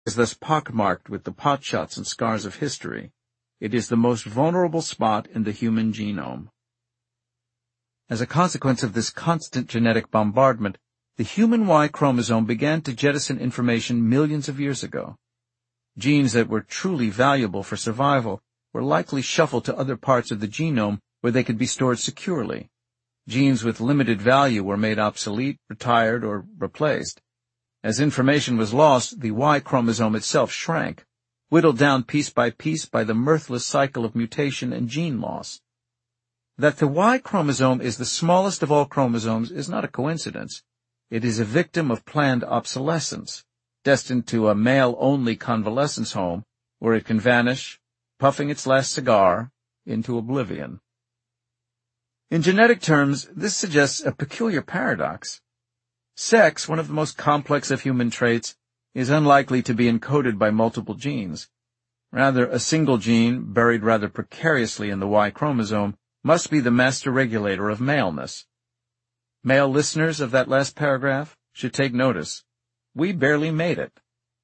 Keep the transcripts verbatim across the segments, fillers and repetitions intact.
is thus pockmarked with the potshots and scars of history. It is the most vulnerable spot in the human genome. As a consequence of this constant genetic bombardment, the human Y chromosome began to jettison information millions of years ago. Genes that were truly valuable for survival were likely shuffled to other parts of the genome where they could be stored securely. Genes with limited value were made obsolete, retired, or replaced. As information was lost, the Y chromosome itself shrank, whittled down piece by piece by the mirthless cycle of mutation and gene loss. That the Y chromosome is the smallest of all chromosomes is not a coincidence. It is a victim of planned obsolescence, destined to a male-only convalescence home where it can vanish, puffing its last cigar, into oblivion. In genetic terms, this suggests a peculiar paradox. Sex, one of the most complex of human traits, is unlikely to be encoded by multiple genes. Rather, a single gene, buried rather precariously in the Y chromosome, must be the master regulator of maleness. Male listeners of that last paragraph should take notice. We barely made it.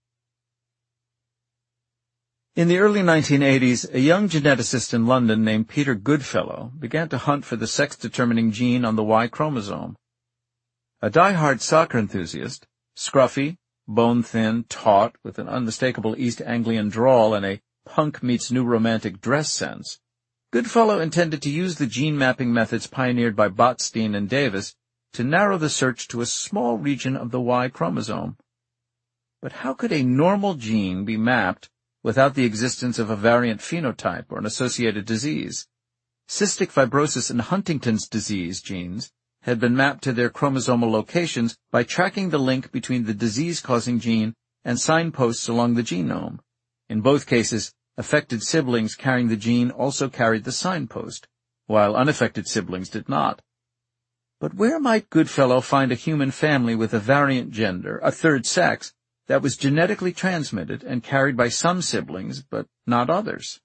In the early nineteen eighties, a young geneticist in London named Peter Goodfellow began to hunt for the sex-determining gene on the Y chromosome. A die-hard soccer enthusiast, scruffy, bone-thin, taut, with an unmistakable East Anglian drawl and a punk-meets-new romantic dress sense, Goodfellow intended to use the gene-mapping methods pioneered by Botstein and Davis to narrow the search to a small region of the Y chromosome. But how could a normal gene be mapped without the existence of a variant phenotype or an associated disease? Cystic fibrosis and Huntington's disease genes had been mapped to their chromosomal locations by tracking the link between the disease-causing gene and signposts along the genome. In both cases, affected siblings carrying the gene also carried the signpost, while unaffected siblings did not. But where might Goodfellow find a human family with a variant gender, a third sex, that was genetically transmitted and carried by some siblings, but not others?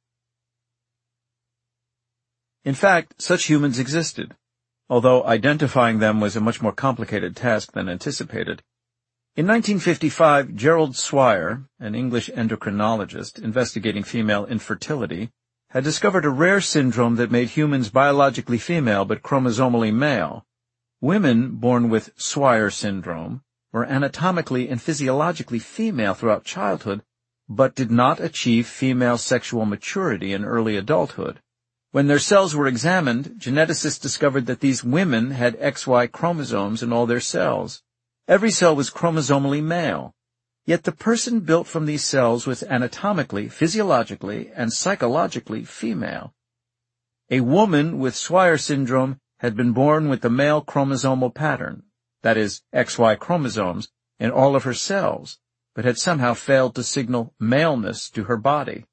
In fact, such humans existed, although identifying them was a much more complicated task than anticipated. In nineteen fifty-five, Gerald Swire, an English endocrinologist investigating female infertility, had discovered a rare syndrome that made humans biologically female but chromosomally male. Women born with Swire syndrome were anatomically and physiologically female throughout childhood, but did not achieve female sexual maturity in early adulthood. When their cells were examined, geneticists discovered that these women had X Y chromosomes in all their cells. Every cell was chromosomally male, yet the person built from these cells was anatomically, physiologically, and psychologically female. A woman with Swire syndrome had been born with the male chromosomal pattern, that is, X Y chromosomes, in all of her cells, but had somehow failed to signal maleness to her body.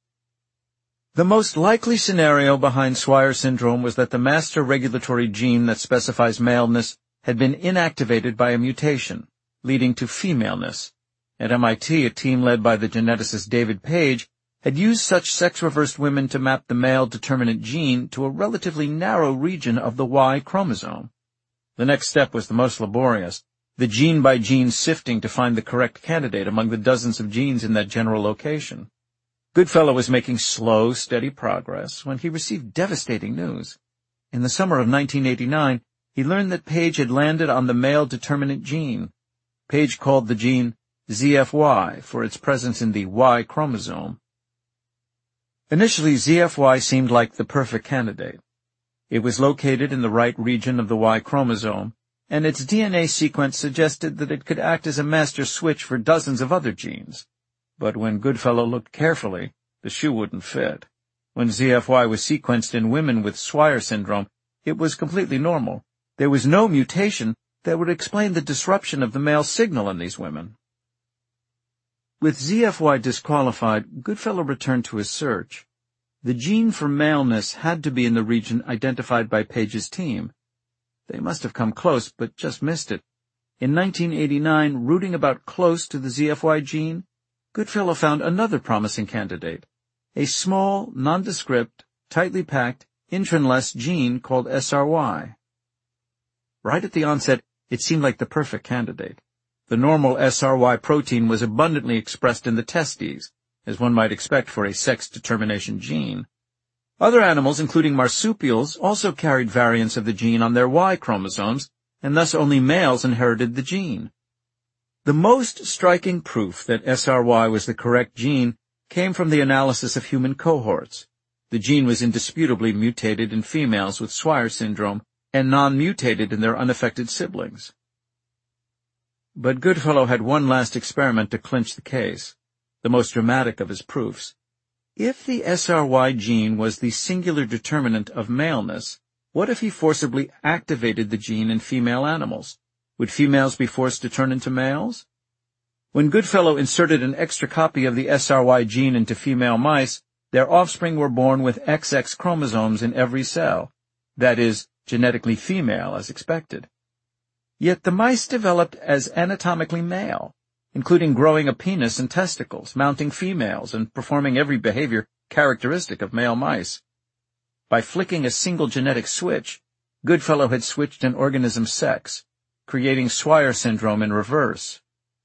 The most likely scenario behind Swire syndrome was that the master regulatory gene that specifies maleness had been inactivated by a mutation, leading to femaleness. At M I T, a team led by the geneticist David Page had used such sex-reversed women to map the male determinant gene to a relatively narrow region of the Y chromosome. The next step was the most laborious, the gene-by-gene sifting to find the correct candidate among the dozens of genes in that general location. Goodfellow was making slow, steady progress when he received devastating news. In the summer of nineteen eighty-nine, he learned that Page had landed on the male determinant gene. Page called the gene Z F Y for its presence in the Y chromosome. Initially, Z F Y seemed like the perfect candidate. It was located in the right region of the Y chromosome, and its D N A sequence suggested that it could act as a master switch for dozens of other genes. But when Goodfellow looked carefully, the shoe wouldn't fit. When Z F Y was sequenced in women with Swire syndrome, it was completely normal. There was no mutation that would explain the disruption of the male signal in these women. With Z F Y disqualified, Goodfellow returned to his search. The gene for maleness had to be in the region identified by Page's team. They must have come close, but just missed it. In nineteen eighty-nine, rooting about close to the Z F Y gene, Goodfellow found another promising candidate, a small, nondescript, tightly packed, intronless gene called S R Y. Right at the onset, it seemed like the perfect candidate. The normal S R Y protein was abundantly expressed in the testes, as one might expect for a sex determination gene. Other animals, including marsupials, also carried variants of the gene on their Y chromosomes, and thus only males inherited the gene. The most striking proof that S R Y was the correct gene came from the analysis of human cohorts. The gene was indisputably mutated in females with Swyer syndrome and non-mutated in their unaffected siblings. But Goodfellow had one last experiment to clinch the case, the most dramatic of his proofs. If the S R Y gene was the singular determinant of maleness, what if he forcibly activated the gene in female animals? Would females be forced to turn into males? When Goodfellow inserted an extra copy of the S R Y gene into female mice, their offspring were born with X X chromosomes in every cell, that is, genetically female as expected. Yet the mice developed as anatomically male, including growing a penis and testicles, mounting females, and performing every behavior characteristic of male mice. By flicking a single genetic switch, Goodfellow had switched an organism's sex, creating Swyer syndrome in reverse.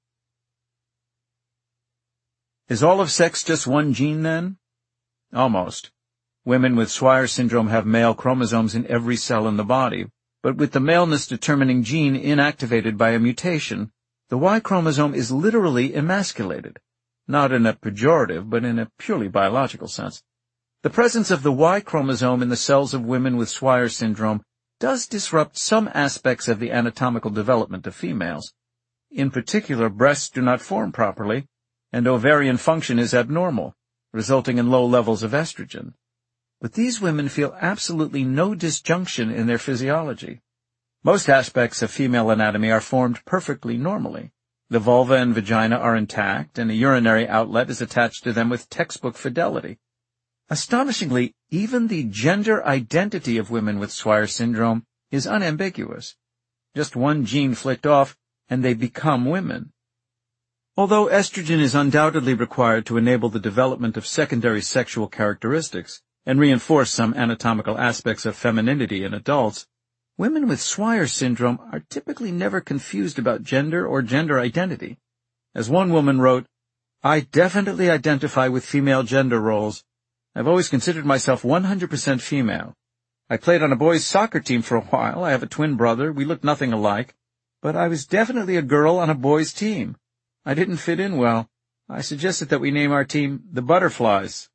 Is all of sex just one gene, then? Almost. Women with Swyer syndrome have male chromosomes in every cell in the body, but with the maleness-determining gene inactivated by a mutation, the Y chromosome is literally emasculated, not in a pejorative, but in a purely biological sense. The presence of the Y chromosome in the cells of women with Swyer syndrome does disrupt some aspects of the anatomical development of females. In particular, breasts do not form properly, and ovarian function is abnormal, resulting in low levels of estrogen. But these women feel absolutely no disjunction in their physiology. Most aspects of female anatomy are formed perfectly normally. The vulva and vagina are intact, and a urinary outlet is attached to them with textbook fidelity. Astonishingly, even the gender identity of women with Swyer syndrome is unambiguous. Just one gene flicked off, and they become women. Although estrogen is undoubtedly required to enable the development of secondary sexual characteristics and reinforce some anatomical aspects of femininity in adults, women with Swyer syndrome are typically never confused about gender or gender identity. As one woman wrote, "I definitely identify with female gender roles. I've always considered myself one hundred percent female. I played on a boys' soccer team for a while. I have a twin brother. We look nothing alike. But I was definitely a girl on a boys' team. I didn't fit in well. I suggested that we name our team the Butterflies."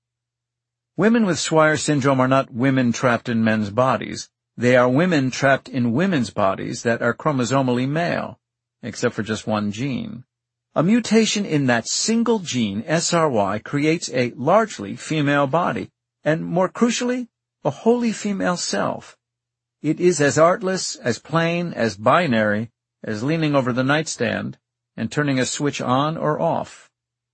Women with Swyer syndrome are not women trapped in men's bodies. They are women trapped in women's bodies that are chromosomally male, except for just one gene. A mutation in that single gene, S R Y, creates a largely female body, and more crucially, a wholly female self. It is as artless, as plain, as binary, as leaning over the nightstand and turning a switch on or off.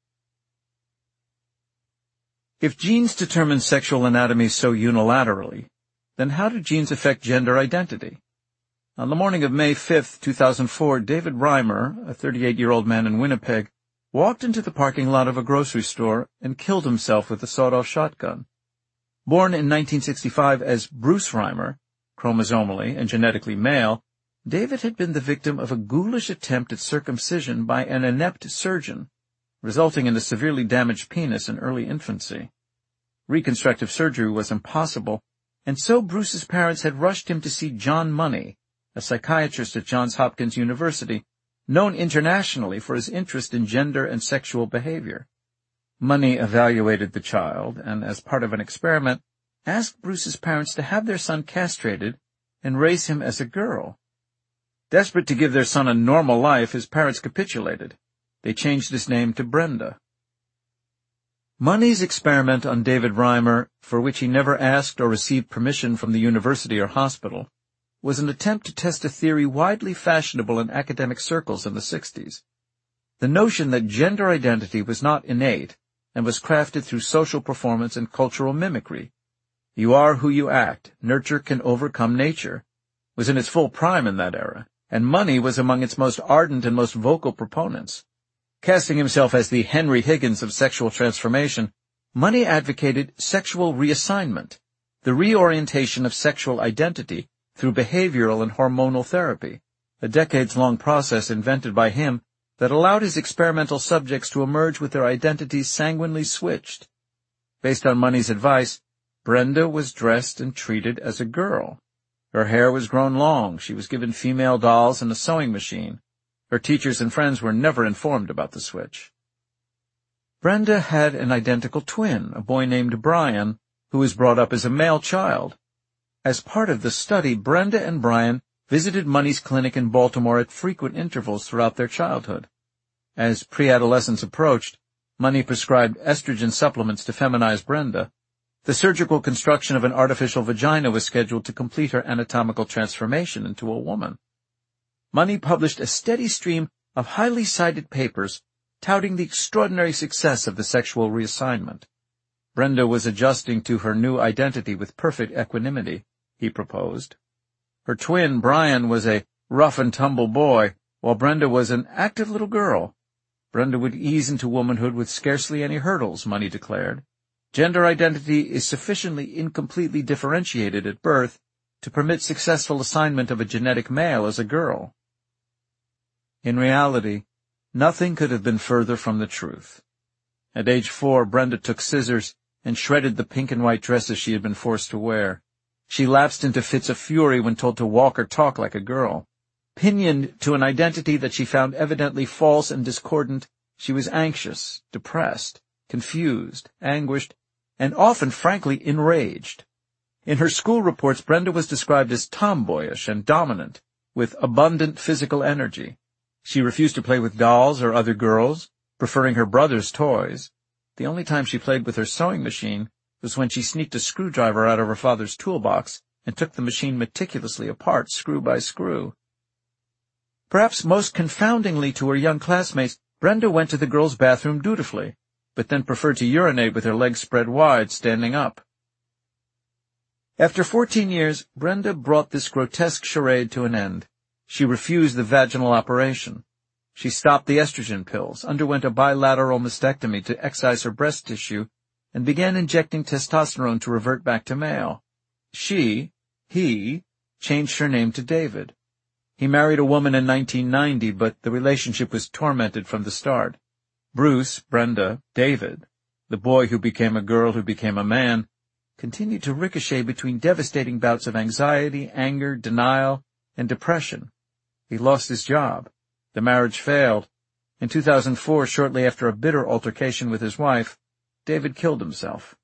If genes determine sexual anatomy so unilaterally, then how do genes affect gender identity? On the morning of May fifth, two thousand four, David Reimer, a thirty-eight-year-old man in Winnipeg, walked into the parking lot of a grocery store and killed himself with a sawed-off shotgun. Born in nineteen sixty-five as Bruce Reimer, chromosomally and genetically male, David had been the victim of a ghoulish attempt at circumcision by an inept surgeon, resulting in a severely damaged penis in early infancy. Reconstructive surgery was impossible, and so Bruce's parents had rushed him to see John Money, a psychiatrist at Johns Hopkins University, known internationally for his interest in gender and sexual behavior. Money evaluated the child, and as part of an experiment, asked Bruce's parents to have their son castrated and raise him as a girl. Desperate to give their son a normal life, his parents capitulated. They changed his name to Brenda. Money's experiment on David Reimer, for which he never asked or received permission from the university or hospital, was an attempt to test a theory widely fashionable in academic circles in the sixties. The notion that gender identity was not innate and was crafted through social performance and cultural mimicry. You are who you act, nurture can overcome nature, was in its full prime in that era, and Money was among its most ardent and most vocal proponents. Casting himself as the Henry Higgins of sexual transformation, Money advocated sexual reassignment, the reorientation of sexual identity through behavioral and hormonal therapy, a decades-long process invented by him that allowed his experimental subjects to emerge with their identities sanguinely switched. Based on Money's advice, Brenda was dressed and treated as a girl. Her hair was grown long, she was given female dolls and a sewing machine. Her teachers and friends were never informed about the switch. Brenda had an identical twin, a boy named Brian, who was brought up as a male child. As part of the study, Brenda and Brian visited Money's clinic in Baltimore at frequent intervals throughout their childhood. As pre-adolescence approached, Money prescribed estrogen supplements to feminize Brenda. The surgical construction of an artificial vagina was scheduled to complete her anatomical transformation into a woman. Money published a steady stream of highly cited papers touting the extraordinary success of the sexual reassignment. Brenda was adjusting to her new identity with perfect equanimity, he proposed. Her twin, Brian, was a rough-and-tumble boy, while Brenda was an active little girl. Brenda would ease into womanhood with scarcely any hurdles, Money declared. Gender identity is sufficiently incompletely differentiated at birth to permit successful assignment of a genetic male as a girl. In reality, nothing could have been further from the truth. At age four, Brenda took scissors and shredded the pink and white dresses she had been forced to wear. She lapsed into fits of fury when told to walk or talk like a girl. Pinioned to an identity that she found evidently false and discordant, she was anxious, depressed, confused, anguished, and often, frankly, enraged. In her school reports, Brenda was described as tomboyish and dominant, with abundant physical energy. She refused to play with dolls or other girls, preferring her brother's toys. The only time she played with her sewing machine was when she sneaked a screwdriver out of her father's toolbox and took the machine meticulously apart, screw by screw. Perhaps most confoundingly to her young classmates, Brenda went to the girls' bathroom dutifully, but then preferred to urinate with her legs spread wide, standing up. After fourteen years, Brenda brought this grotesque charade to an end. She refused the vaginal operation. She stopped the estrogen pills, underwent a bilateral mastectomy to excise her breast tissue, and began injecting testosterone to revert back to male. She, he, changed her name to David. He married a woman in nineteen ninety, but the relationship was tormented from the start. Bruce, Brenda, David, the boy who became a girl who became a man, continued to ricochet between devastating bouts of anxiety, anger, denial, and depression. He lost his job. The marriage failed. In two thousand four, shortly after a bitter altercation with his wife, David killed himself.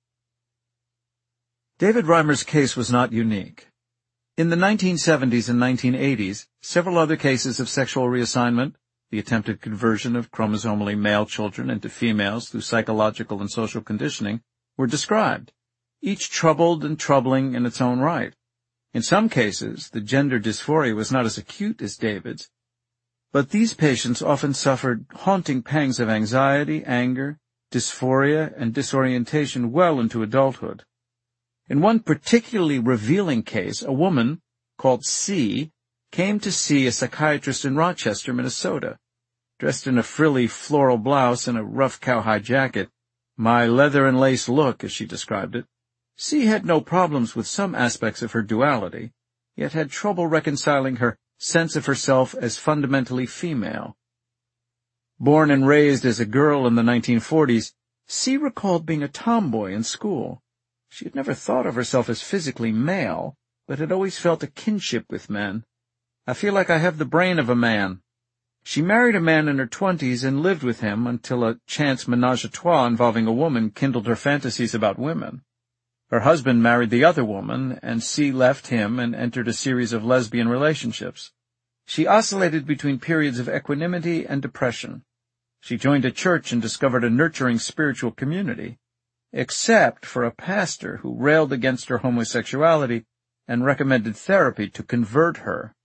David Reimer's case was not unique. In the nineteen seventies and nineteen eighties, several other cases of sexual reassignment, the attempted conversion of chromosomally male children into females through psychological and social conditioning, were described, each troubled and troubling in its own right. In some cases, the gender dysphoria was not as acute as David's, but these patients often suffered haunting pangs of anxiety, anger, dysphoria, and disorientation well into adulthood. In one particularly revealing case, a woman, called C, came to see a psychiatrist in Rochester, Minnesota. Dressed in a frilly floral blouse and a rough cowhide jacket, my leather and lace look, as she described it, C had no problems with some aspects of her duality, yet had trouble reconciling her sense of herself as fundamentally female. Born and raised as a girl in the nineteen forties, C recalled being a tomboy in school. She had never thought of herself as physically male, but had always felt a kinship with men. I feel like I have the brain of a man. She married a man in her twenties and lived with him until a chance menage a trois involving a woman kindled her fantasies about women. Her husband married the other woman, and C left him and entered a series of lesbian relationships. She oscillated between periods of equanimity and depression. She joined a church and discovered a nurturing spiritual community, except for a pastor who railed against her homosexuality and recommended therapy to convert her.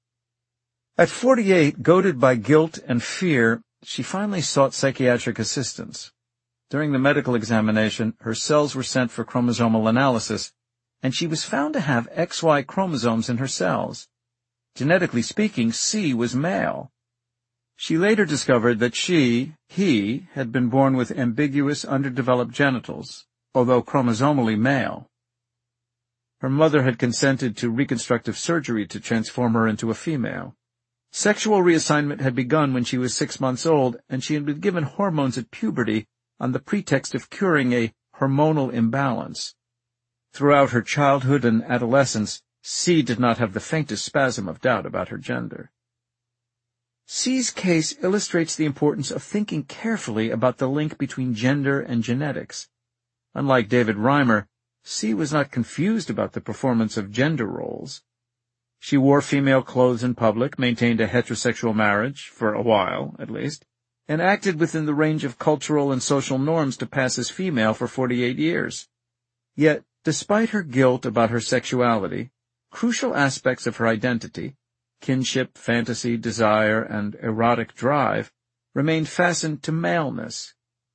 At forty-eight, goaded by guilt and fear, she finally sought psychiatric assistance. During the medical examination, her cells were sent for chromosomal analysis, and she was found to have X Y chromosomes in her cells. Genetically speaking, C was male. She later discovered that she, he, had been born with ambiguous, underdeveloped genitals, although chromosomally male. Her mother had consented to reconstructive surgery to transform her into a female. Sexual reassignment had begun when she was six months old, and she had been given hormones at puberty on the pretext of curing a hormonal imbalance. Throughout her childhood and adolescence, C did not have the faintest spasm of doubt about her gender. C's case illustrates the importance of thinking carefully about the link between gender and genetics. Unlike David Reimer, C was not confused about the performance of gender roles. She wore female clothes in public, maintained a heterosexual marriage, for a while, at least, and acted within the range of cultural and social norms to pass as female for forty-eight years. Yet, despite her guilt about her sexuality, crucial aspects of her identity, kinship, fantasy, desire, and erotic drive, remained fastened to maleness.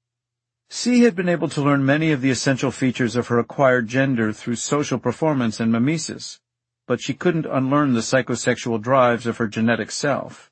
C had been able to learn many of the essential features of her acquired gender through social performance and mimesis, but she couldn't unlearn the psychosexual drives of her genetic self.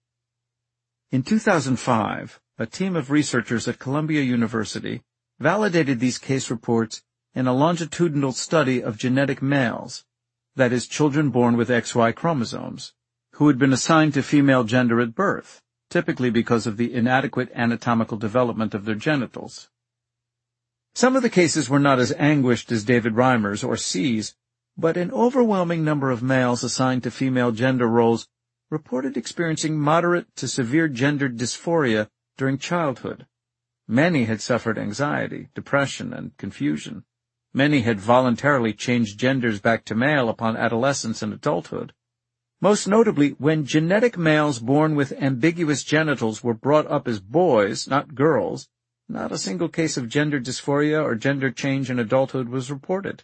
In two thousand five, a team of researchers at Columbia University validated these case reports in a longitudinal study of genetic males, that is, children born with X Y chromosomes, who had been assigned to female gender at birth, typically because of the inadequate anatomical development of their genitals. Some of the cases were not as anguished as David Reimer's or C's, but an overwhelming number of males assigned to female gender roles reported experiencing moderate to severe gender dysphoria during childhood. Many had suffered anxiety, depression, and confusion. Many had voluntarily changed genders back to male upon adolescence and adulthood. Most notably, when genetic males born with ambiguous genitals were brought up as boys, not girls, not a single case of gender dysphoria or gender change in adulthood was reported.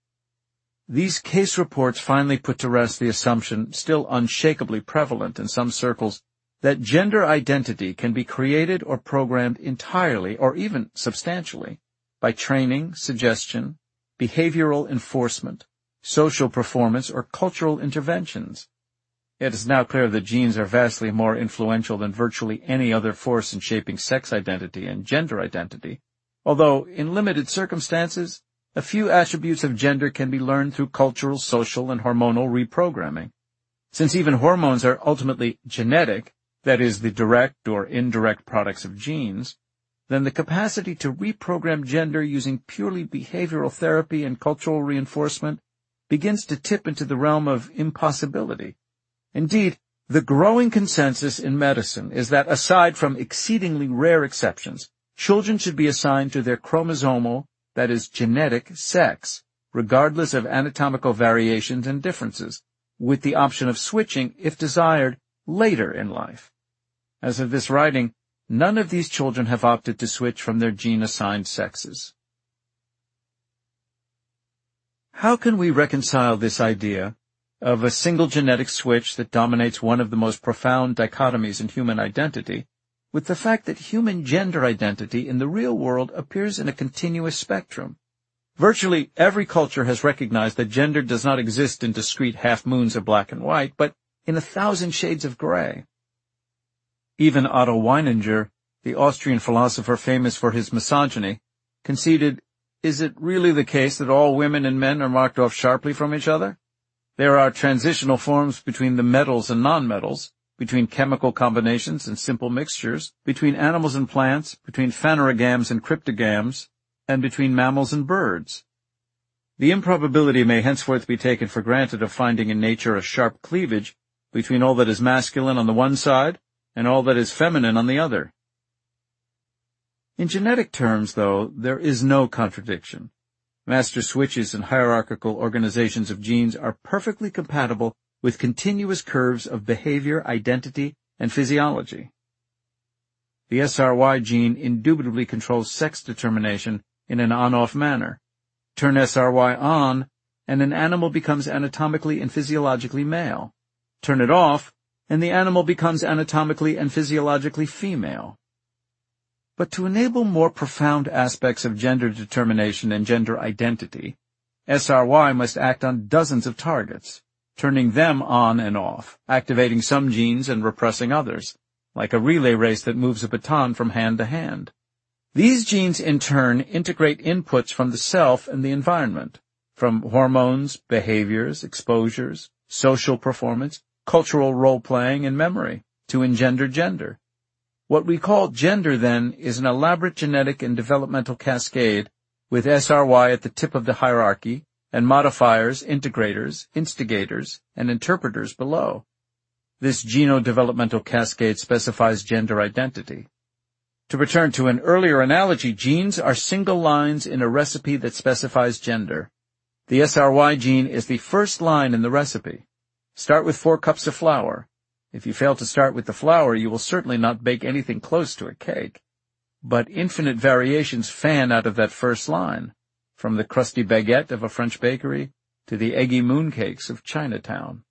These case reports finally put to rest the assumption, still unshakably prevalent in some circles, that gender identity can be created or programmed entirely, or even substantially, by training, suggestion, behavioral enforcement, social performance, or cultural interventions. It is now clear that genes are vastly more influential than virtually any other force in shaping sex identity and gender identity, although, in limited circumstances, a few attributes of gender can be learned through cultural, social, and hormonal reprogramming. Since even hormones are ultimately genetic, that is, the direct or indirect products of genes, then the capacity to reprogram gender using purely behavioral therapy and cultural reinforcement begins to tip into the realm of impossibility. Indeed, the growing consensus in medicine is that aside from exceedingly rare exceptions, children should be assigned to their chromosomal, that is, genetic, sex, regardless of anatomical variations and differences, with the option of switching, if desired, later in life. As of this writing, none of these children have opted to switch from their gene-assigned sexes. How can we reconcile this idea of a single genetic switch that dominates one of the most profound dichotomies in human identity with the fact that human gender identity in the real world appears in a continuous spectrum? Virtually every culture has recognized that gender does not exist in discrete half-moons of black and white, but in a thousand shades of gray. Even Otto Weininger, the Austrian philosopher famous for his misogyny, conceded, "Is it really the case that all women and men are marked off sharply from each other? There are transitional forms between the metals and non-metals, between chemical combinations and simple mixtures, between animals and plants, between phanerogams and cryptogams, and between mammals and birds. The improbability may henceforth be taken for granted of finding in nature a sharp cleavage between all that is masculine on the one side and all that is feminine on the other." In genetic terms, though, there is no contradiction. Master switches and hierarchical organizations of genes are perfectly compatible with continuous curves of behavior, identity, and physiology. The S R Y gene indubitably controls sex determination in an on-off manner. Turn S R Y on, and an animal becomes anatomically and physiologically male. Turn it off, and the animal becomes anatomically and physiologically female. But to enable more profound aspects of gender determination and gender identity, S R Y must act on dozens of targets, turning them on and off, activating some genes and repressing others, like a relay race that moves a baton from hand to hand. These genes, in turn, integrate inputs from the self and the environment, from hormones, behaviors, exposures, social performance, cultural role-playing, and memory to engender gender. What we call gender, then, is an elaborate genetic and developmental cascade with S R Y at the tip of the hierarchy and modifiers, integrators, instigators, and interpreters below. This genodevelopmental cascade specifies gender identity. To return to an earlier analogy, genes are single lines in a recipe that specifies gender. The S R Y gene is the first line in the recipe. Start with four cups of flour. If you fail to start with the flour, you will certainly not bake anything close to a cake. But infinite variations fan out of that first line, from the crusty baguette of a French bakery to the eggy mooncakes of Chinatown.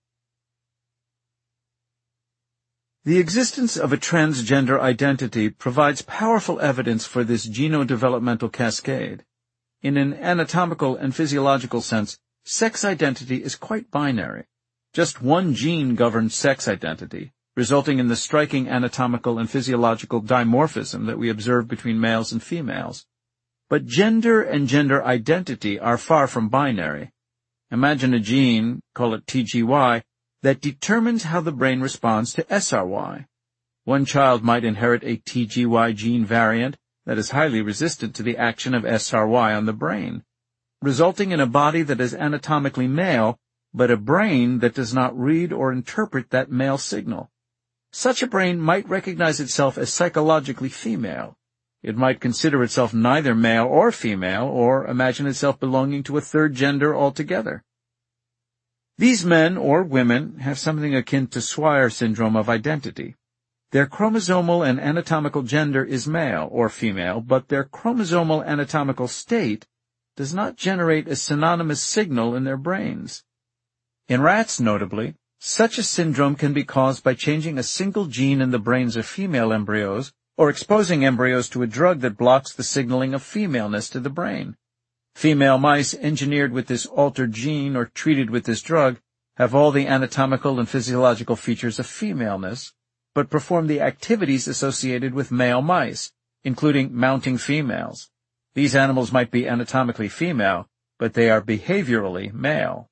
The existence of a transgender identity provides powerful evidence for this genodevelopmental cascade. In an anatomical and physiological sense, sex identity is quite binary. Just one gene governs sex identity, resulting in the striking anatomical and physiological dimorphism that we observe between males and females. But gender and gender identity are far from binary. Imagine a gene, call it T G Y, that determines how the brain responds to S R Y. One child might inherit a T G Y gene variant that is highly resistant to the action of S R Y on the brain, resulting in a body that is anatomically male, but a brain that does not read or interpret that male signal. Such a brain might recognize itself as psychologically female. It might consider itself neither male or female, or imagine itself belonging to a third gender altogether. These men or women have something akin to Swyer syndrome of identity. Their chromosomal and anatomical gender is male or female, but their chromosomal anatomical state does not generate a synonymous signal in their brains. In rats, notably, such a syndrome can be caused by changing a single gene in the brains of female embryos or exposing embryos to a drug that blocks the signaling of femaleness to the brain. Female mice engineered with this altered gene or treated with this drug have all the anatomical and physiological features of femaleness, but perform the activities associated with male mice, including mounting females. These animals might be anatomically female, but they are behaviorally male.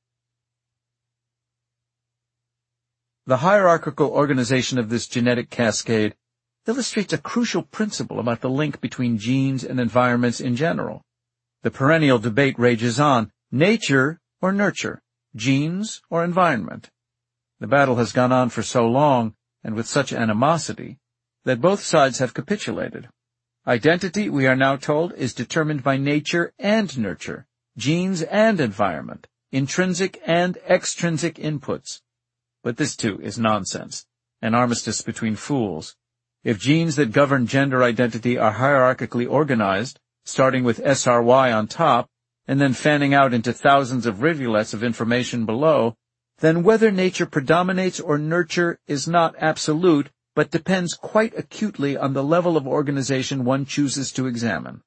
The hierarchical organization of this genetic cascade illustrates a crucial principle about the link between genes and environments in general. The perennial debate rages on, nature or nurture, genes or environment. The battle has gone on for so long, and with such animosity, that both sides have capitulated. Identity, we are now told, is determined by nature and nurture, genes and environment, intrinsic and extrinsic inputs. But this, too, is nonsense, an armistice between fools. If genes that govern gender identity are hierarchically organized, starting with S R Y on top, and then fanning out into thousands of rivulets of information below, then whether nature predominates or nurture is not absolute, but depends quite acutely on the level of organization one chooses to examine.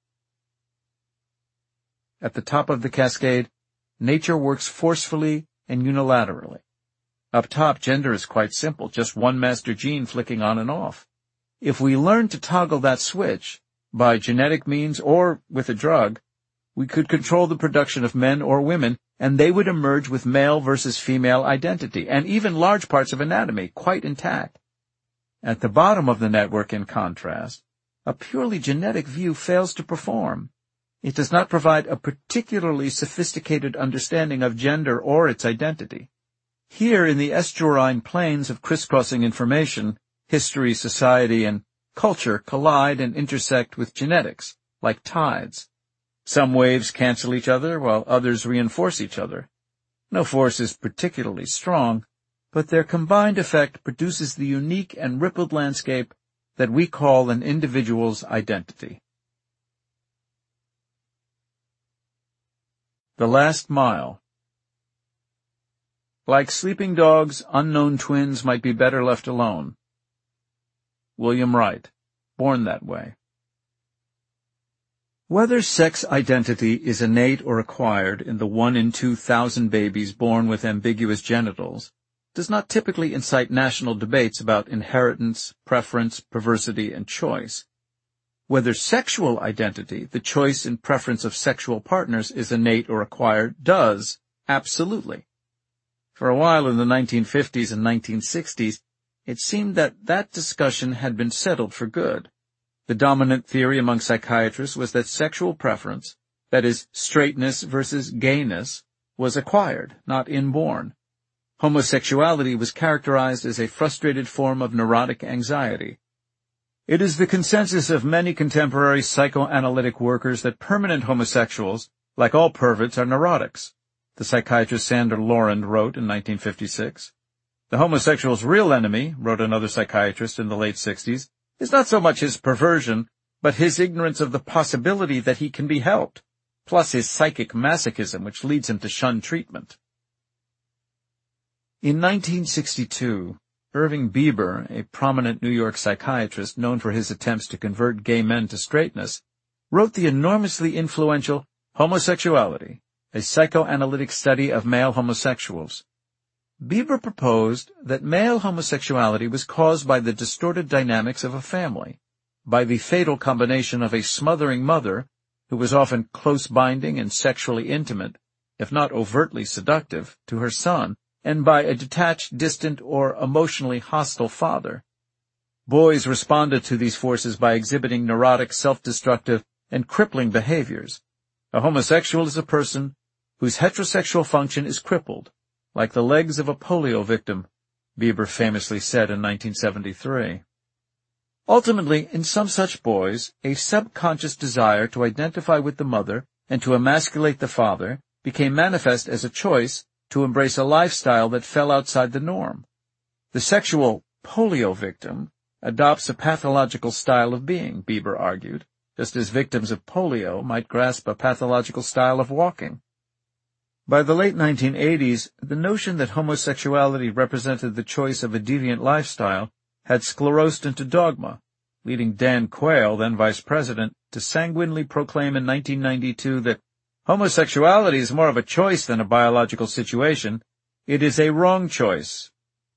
At the top of the cascade, nature works forcefully and unilaterally. Up top, gender is quite simple, just one master gene flicking on and off. If we learn to toggle that switch, by genetic means or with a drug, we could control the production of men or women, and they would emerge with male versus female identity, and even large parts of anatomy quite intact. At the bottom of the network, in contrast, a purely genetic view fails to perform. It does not provide a particularly sophisticated understanding of gender or its identity. Here in the estuarine plains of crisscrossing information, history, society, and culture collide and intersect with genetics, like tides. Some waves cancel each other, while others reinforce each other. No force is particularly strong, but their combined effect produces the unique and rippled landscape that we call an individual's identity. The Last Mile. Like sleeping dogs, unknown twins might be better left alone. William Wright, Born That Way. Whether sex identity is innate or acquired in the one in two thousand babies born with ambiguous genitals does not typically incite national debates about inheritance, preference, perversity, and choice. Whether sexual identity, the choice and preference of sexual partners, is innate or acquired does, absolutely. For a while in the nineteen fifties and nineteen sixties, it seemed that that discussion had been settled for good. The dominant theory among psychiatrists was that sexual preference, that is, straightness versus gayness, was acquired, not inborn. Homosexuality was characterized as a frustrated form of neurotic anxiety. It is the consensus of many contemporary psychoanalytic workers that permanent homosexuals, like all perverts, are neurotics. The psychiatrist Sander Lorand wrote in nineteen fifty-six, "The homosexual's real enemy," wrote another psychiatrist in the late sixties, "is not so much his perversion, but his ignorance of the possibility that he can be helped, plus his psychic masochism, which leads him to shun treatment." In nineteen sixty-two, Irving Bieber, a prominent New York psychiatrist known for his attempts to convert gay men to straightness, wrote the enormously influential Homosexuality, a Psychoanalytic Study of Male Homosexuals. Bieber proposed that male homosexuality was caused by the distorted dynamics of a family, by the fatal combination of a smothering mother, who was often close-binding and sexually intimate, if not overtly seductive, to her son, and by a detached, distant, or emotionally hostile father. Boys responded to these forces by exhibiting neurotic, self-destructive, and crippling behaviors. A homosexual is a person whose heterosexual function is crippled, like the legs of a polio victim, Bieber famously said in nineteen seventy-three. Ultimately, in some such boys, a subconscious desire to identify with the mother and to emasculate the father became manifest as a choice to embrace a lifestyle that fell outside the norm. The sexual polio victim adopts a pathological style of being, Bieber argued, just as victims of polio might grasp a pathological style of walking. By the late nineteen eighties, the notion that homosexuality represented the choice of a deviant lifestyle had sclerosed into dogma, leading Dan Quayle, then vice president, to sanguinely proclaim in nineteen ninety-two that homosexuality is more of a choice than a biological situation. It is a wrong choice.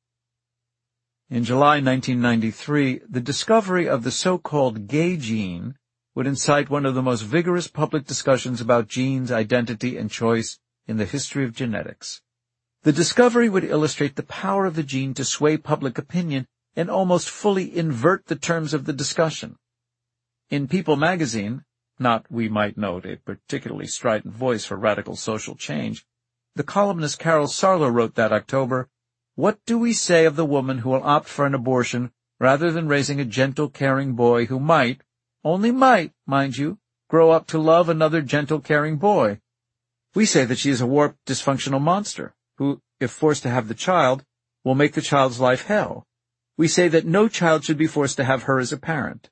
In July nineteen ninety-three, the discovery of the so-called gay gene would incite one of the most vigorous public discussions about genes, identity, and choice in the history of genetics. The discovery would illustrate the power of the gene to sway public opinion and almost fully invert the terms of the discussion. In People magazine, not, we might note, a particularly strident voice for radical social change, the columnist Carol Sarlo wrote that October, "What do we say of the woman who will opt for an abortion rather than raising a gentle, caring boy who might, only might, mind you, grow up to love another gentle, caring boy? We say that she is a warped, dysfunctional monster, who, if forced to have the child, will make the child's life hell. We say that no child should be forced to have her as a parent."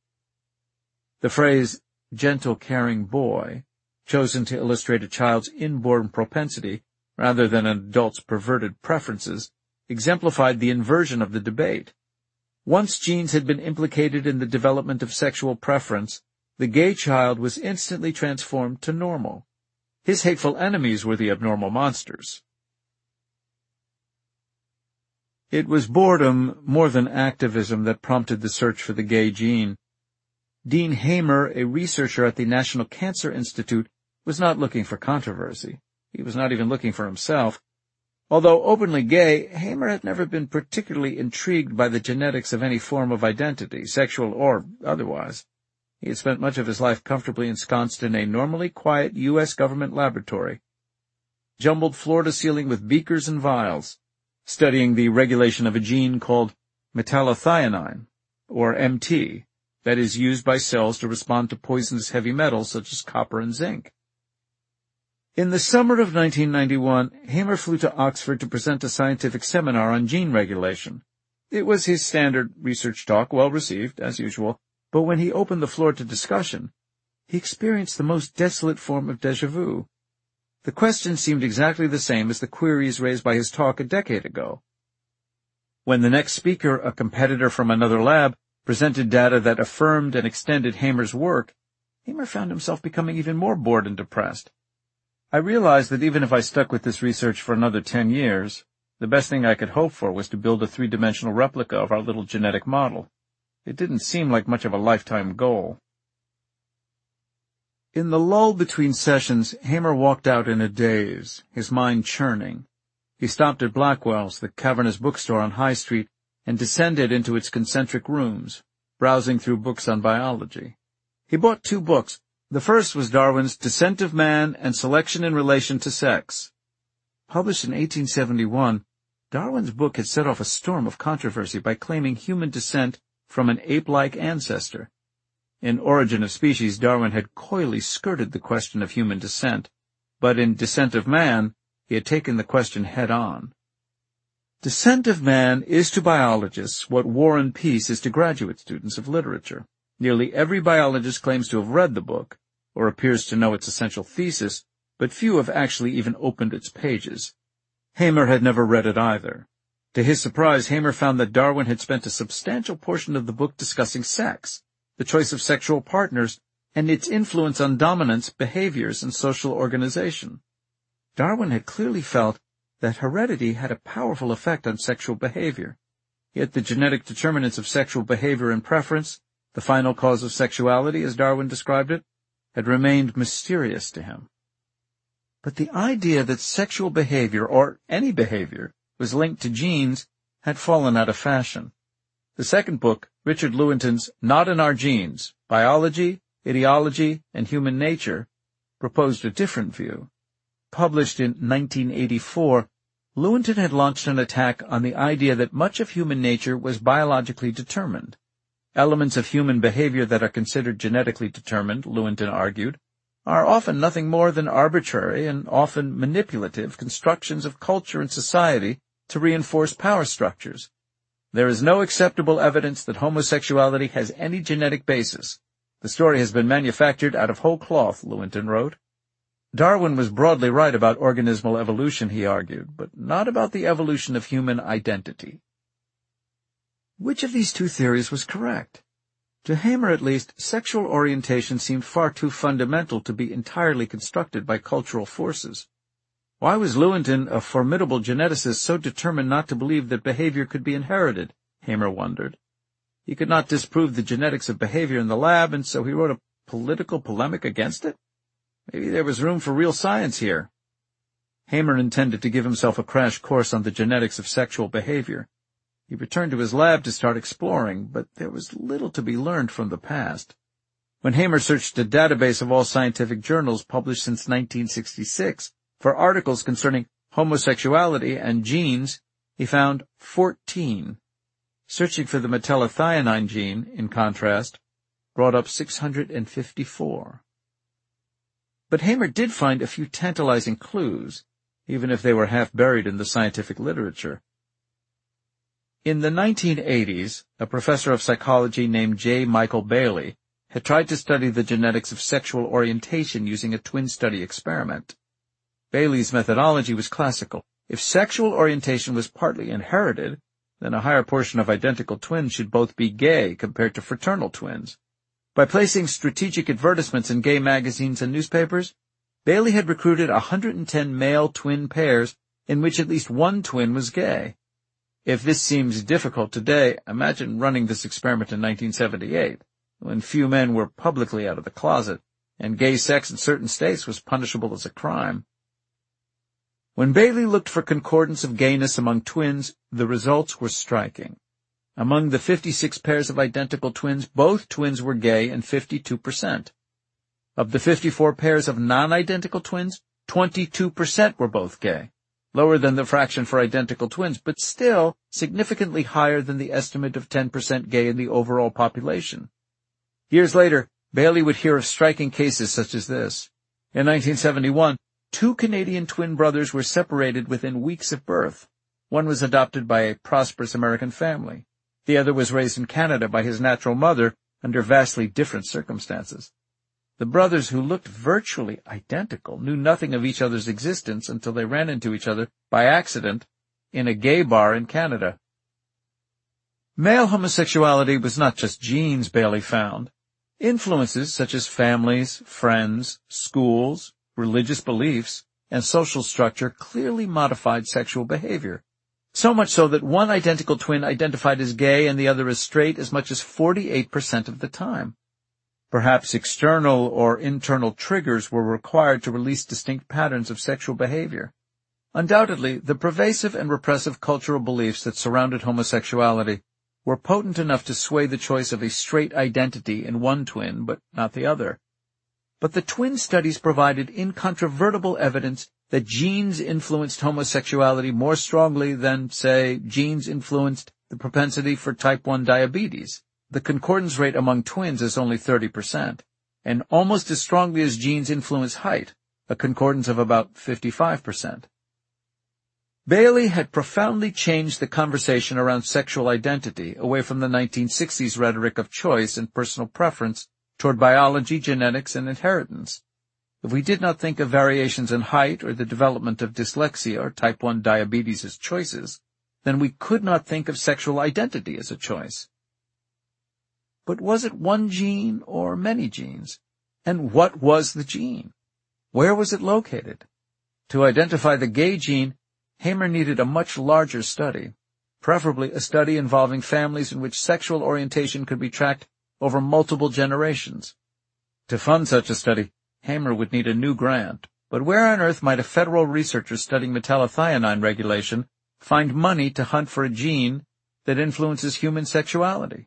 The phrase, gentle, caring boy, chosen to illustrate a child's inborn propensity rather than an adult's perverted preferences, exemplified the inversion of the debate. Once genes had been implicated in the development of sexual preference, the gay child was instantly transformed to normal. His hateful enemies were the abnormal monsters. It was boredom more than activism that prompted the search for the gay gene. Dean Hamer, a researcher at the National Cancer Institute, was not looking for controversy. He was not even looking for himself. Although openly gay, Hamer had never been particularly intrigued by the genetics of any form of identity, sexual or otherwise. He had spent much of his life comfortably ensconced in a normally quiet U S government laboratory, jumbled floor to ceiling with beakers and vials, studying the regulation of a gene called metallothionein, or M T, that is used by cells to respond to poisonous heavy metals such as copper and zinc. In the summer of nineteen ninety-one, Hamer flew to Oxford to present a scientific seminar on gene regulation. It was his standard research talk, well received, as usual, but when he opened the floor to discussion, he experienced the most desolate form of déjà vu. The questions seemed exactly the same as the queries raised by his talk a decade ago. When the next speaker, a competitor from another lab, presented data that affirmed and extended Hamer's work, Hamer found himself becoming even more bored and depressed. I realized that even if I stuck with this research for another ten years, the best thing I could hope for was to build a three-dimensional replica of our little genetic model. It didn't seem like much of a lifetime goal. In the lull between sessions, Hamer walked out in a daze, his mind churning. He stopped at Blackwell's, the cavernous bookstore on High Street, and descended into its concentric rooms, browsing through books on biology. He bought two books. The first was Darwin's Descent of Man and Selection in Relation to Sex. Published in eighteen seventy-one, Darwin's book had set off a storm of controversy by claiming human descent from an ape-like ancestor. In Origin of Species, Darwin had coyly skirted the question of human descent, but in Descent of Man, he had taken the question head-on. Descent of Man is to biologists what War and Peace is to graduate students of literature. Nearly every biologist claims to have read the book, or appears to know its essential thesis, but few have actually even opened its pages. Hamer had never read it either. To his surprise, Hamer found that Darwin had spent a substantial portion of the book discussing sex, the choice of sexual partners, and its influence on dominance, behaviors, and social organization. Darwin had clearly felt that heredity had a powerful effect on sexual behavior, yet the genetic determinants of sexual behavior and preference, the final cause of sexuality, as Darwin described it, had remained mysterious to him. But the idea that sexual behavior, or any behavior, was linked to genes had fallen out of fashion. The second book, Richard Lewontin's Not in Our Genes, Biology, Ideology, and Human Nature, proposed a different view. Published in nineteen eighty-four, Lewontin had launched an attack on the idea that much of human nature was biologically determined. Elements of human behavior that are considered genetically determined, Lewontin argued, are often nothing more than arbitrary and often manipulative constructions of culture and society to reinforce power structures. There is no acceptable evidence that homosexuality has any genetic basis. The story has been manufactured out of whole cloth, Lewontin wrote. Darwin was broadly right about organismal evolution, he argued, but not about the evolution of human identity. Which of these two theories was correct? To Hamer, at least, sexual orientation seemed far too fundamental to be entirely constructed by cultural forces. Why was Lewontin, a formidable geneticist, so determined not to believe that behavior could be inherited? Hamer wondered. He could not disprove the genetics of behavior in the lab, and so he wrote a political polemic against it? Maybe there was room for real science here. Hamer intended to give himself a crash course on the genetics of sexual behavior. He returned to his lab to start exploring, but there was little to be learned from the past. When Hamer searched a database of all scientific journals published since nineteen sixty-six for articles concerning homosexuality and genes, he found fourteen. Searching for the metallothionein gene, in contrast, brought up six hundred fifty-four. But Hamer did find a few tantalizing clues, even if they were half buried in the scientific literature. In the nineteen eighties, a professor of psychology named J. Michael Bailey had tried to study the genetics of sexual orientation using a twin study experiment. Bailey's methodology was classical. If sexual orientation was partly inherited, then a higher portion of identical twins should both be gay compared to fraternal twins. By placing strategic advertisements in gay magazines and newspapers, Bailey had recruited one hundred ten male twin pairs in which at least one twin was gay. If this seems difficult today, imagine running this experiment in nineteen seventy-eight, when few men were publicly out of the closet, and gay sex in certain states was punishable as a crime. When Bailey looked for concordance of gayness among twins, the results were striking. Among the fifty-six pairs of identical twins, both twins were gay in fifty-two percent. Of the fifty-four pairs of non-identical twins, twenty-two percent were both gay, lower than the fraction for identical twins, but still significantly higher than the estimate of ten percent gay in the overall population. Years later, Bailey would hear of striking cases such as this. In nineteen seventy-one, two Canadian twin brothers were separated within weeks of birth. One was adopted by a prosperous American family. The other was raised in Canada by his natural mother under vastly different circumstances. The brothers, who looked virtually identical, knew nothing of each other's existence until they ran into each other by accident in a gay bar in Canada. Male homosexuality was not just genes, Bailey found. Influences such as families, friends, schools, religious beliefs, and social structure clearly modified sexual behavior. So much so that one identical twin identified as gay and the other as straight as much as forty-eight percent of the time. Perhaps external or internal triggers were required to release distinct patterns of sexual behavior. Undoubtedly, the pervasive and repressive cultural beliefs that surrounded homosexuality were potent enough to sway the choice of a straight identity in one twin, but not the other. But the twin studies provided incontrovertible evidence that genes influenced homosexuality more strongly than, say, genes influenced the propensity for type one diabetes. The concordance rate among twins is only thirty percent, and almost as strongly as genes influence height, a concordance of about fifty-five percent. Bailey had profoundly changed the conversation around sexual identity away from the nineteen sixties rhetoric of choice and personal preference toward biology, genetics, and inheritance. If we did not think of variations in height or the development of dyslexia or type one diabetes as choices, then we could not think of sexual identity as a choice. But was it one gene or many genes? And what was the gene? Where was it located? To identify the gay gene, Hamer needed a much larger study, preferably a study involving families in which sexual orientation could be tracked over multiple generations. To fund such a study, Hamer would need a new grant, but where on earth might a federal researcher studying metallothionein regulation find money to hunt for a gene that influences human sexuality?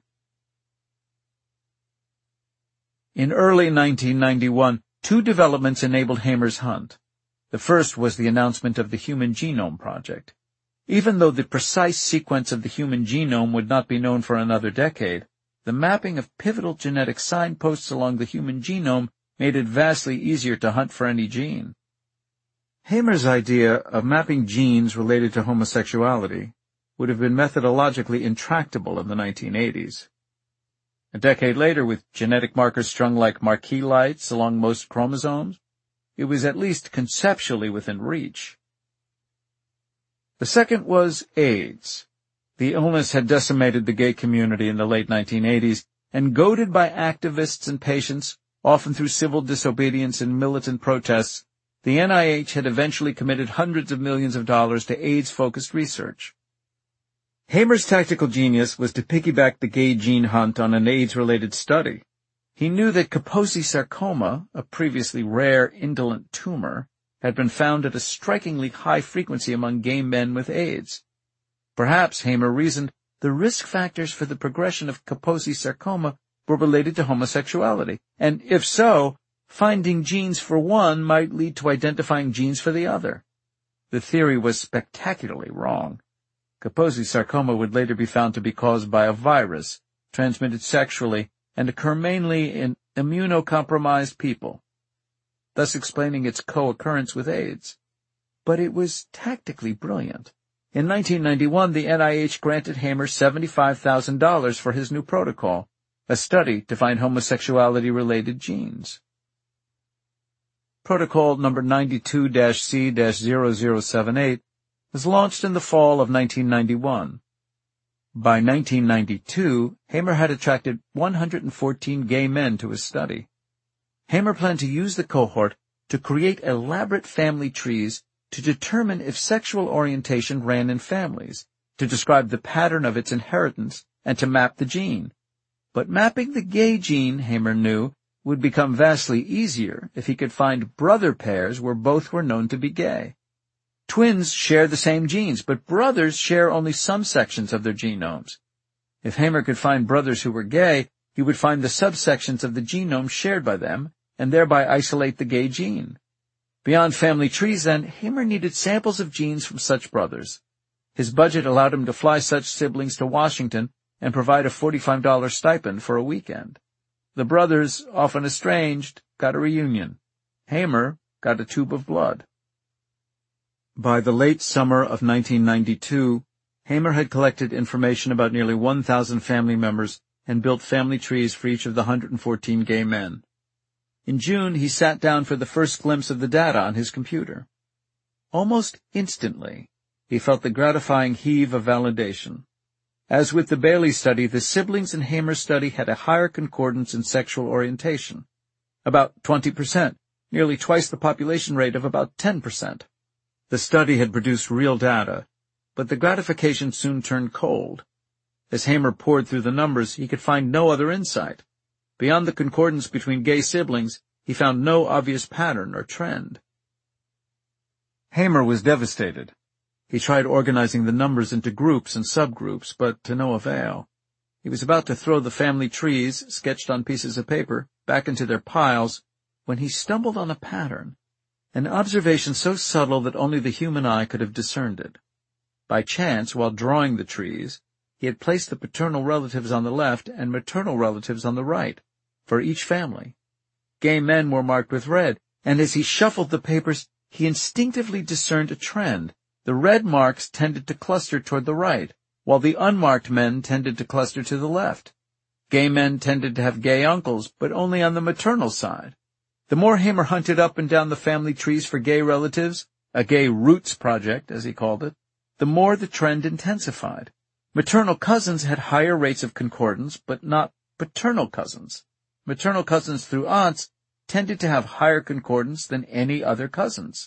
In early nineteen ninety-one, two developments enabled Hamer's hunt. The first was the announcement of the Human Genome Project. Even though the precise sequence of the human genome would not be known for another decade, the mapping of pivotal genetic signposts along the human genome made it vastly easier to hunt for any gene. Hamer's idea of mapping genes related to homosexuality would have been methodologically intractable in the nineteen eighties. A decade later, with genetic markers strung like marquee lights along most chromosomes, it was at least conceptually within reach. The second was AIDS. The illness had decimated the gay community in the late nineteen eighties, and goaded by activists and patients, often through civil disobedience and militant protests, the N I H had eventually committed hundreds of millions of dollars to AIDS-focused research. Hamer's tactical genius was to piggyback the gay gene hunt on an AIDS-related study. He knew that Kaposi sarcoma, a previously rare indolent tumor, had been found at a strikingly high frequency among gay men with AIDS. Perhaps, Hamer reasoned, the risk factors for the progression of Kaposi sarcoma were related to homosexuality, and if so, finding genes for one might lead to identifying genes for the other. The theory was spectacularly wrong. Kaposi sarcoma would later be found to be caused by a virus, transmitted sexually, and occur mainly in immunocompromised people, thus explaining its co-occurrence with AIDS. But it was tactically brilliant. In nineteen ninety-one, the N I H granted Hamer seventy-five thousand dollars for his new protocol, a study to find homosexuality-related genes. Protocol number ninety-two C zero zero seven eight was launched in the fall of nineteen ninety-one. By nineteen ninety-two, Hamer had attracted one hundred fourteen gay men to his study. Hamer planned to use the cohort to create elaborate family trees to determine if sexual orientation ran in families, to describe the pattern of its inheritance, and to map the gene. But mapping the gay gene, Hamer knew, would become vastly easier if he could find brother pairs where both were known to be gay. Twins share the same genes, but brothers share only some sections of their genomes. If Hamer could find brothers who were gay, he would find the subsections of the genome shared by them, and thereby isolate the gay gene. Beyond family trees, then, Hamer needed samples of genes from such brothers. His budget allowed him to fly such siblings to Washington and provide a forty-five dollars stipend for a weekend. The brothers, often estranged, got a reunion. Hamer got a tube of blood. By the late summer of nineteen ninety-two, Hamer had collected information about nearly one thousand family members and built family trees for each of the one hundred fourteen gay men. In June, he sat down for the first glimpse of the data on his computer. Almost instantly, he felt the gratifying heave of validation. As with the Bailey study, the siblings in Hamer's study had a higher concordance in sexual orientation, about twenty percent, nearly twice the population rate of about ten percent. The study had produced real data, but the gratification soon turned cold. As Hamer pored through the numbers, he could find no other insight. Beyond the concordance between gay siblings, he found no obvious pattern or trend. Hamer was devastated. He tried organizing the numbers into groups and subgroups, but to no avail. He was about to throw the family trees, sketched on pieces of paper, back into their piles, when he stumbled on a pattern, an observation so subtle that only the human eye could have discerned it. By chance, while drawing the trees, he had placed the paternal relatives on the left and maternal relatives on the right, for each family. Gay men were marked with red, and as he shuffled the papers, he instinctively discerned a trend. The red marks tended to cluster toward the right, while the unmarked men tended to cluster to the left. Gay men tended to have gay uncles, but only on the maternal side. The more Hamer hunted up and down the family trees for gay relatives, a gay roots project, as he called it, the more the trend intensified. Maternal cousins had higher rates of concordance, but not paternal cousins. Maternal cousins through aunts tended to have higher concordance than any other cousins.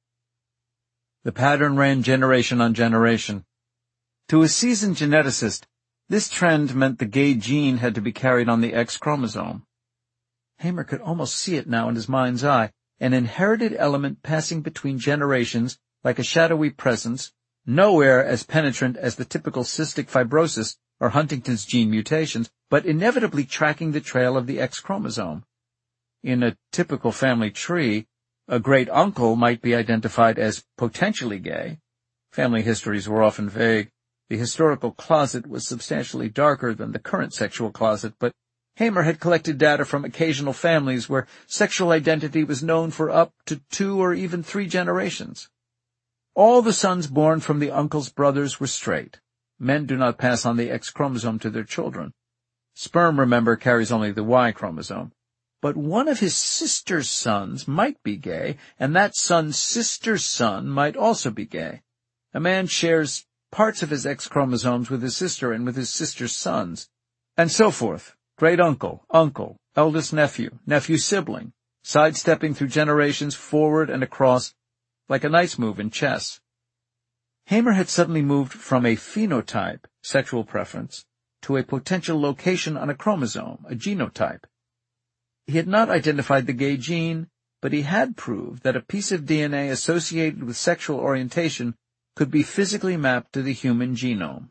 The pattern ran generation on generation. To a seasoned geneticist, this trend meant the gay gene had to be carried on the X chromosome. Hamer could almost see it now in his mind's eye, an inherited element passing between generations like a shadowy presence, nowhere as penetrant as the typical cystic fibrosis or Huntington's gene mutations, but inevitably tracking the trail of the X chromosome. In a typical family tree, a great-uncle might be identified as potentially gay. Family histories were often vague. The historical closet was substantially darker than the current sexual closet, but Hamer had collected data from occasional families where sexual identity was known for up to two or even three generations. All the sons born from the uncle's brothers were straight. Men do not pass on the X chromosome to their children. Sperm, remember, carries only the Y chromosome. But one of his sister's sons might be gay, and that son's sister's son might also be gay. A man shares parts of his X chromosomes with his sister and with his sister's sons, and so forth. Great-uncle, uncle, eldest nephew, nephew-sibling, sidestepping through generations forward and across, like a knight's move in chess. Hamer had suddenly moved from a phenotype, sexual preference, to a potential location on a chromosome, a genotype. He had not identified the gay gene, but he had proved that a piece of D N A associated with sexual orientation could be physically mapped to the human genome.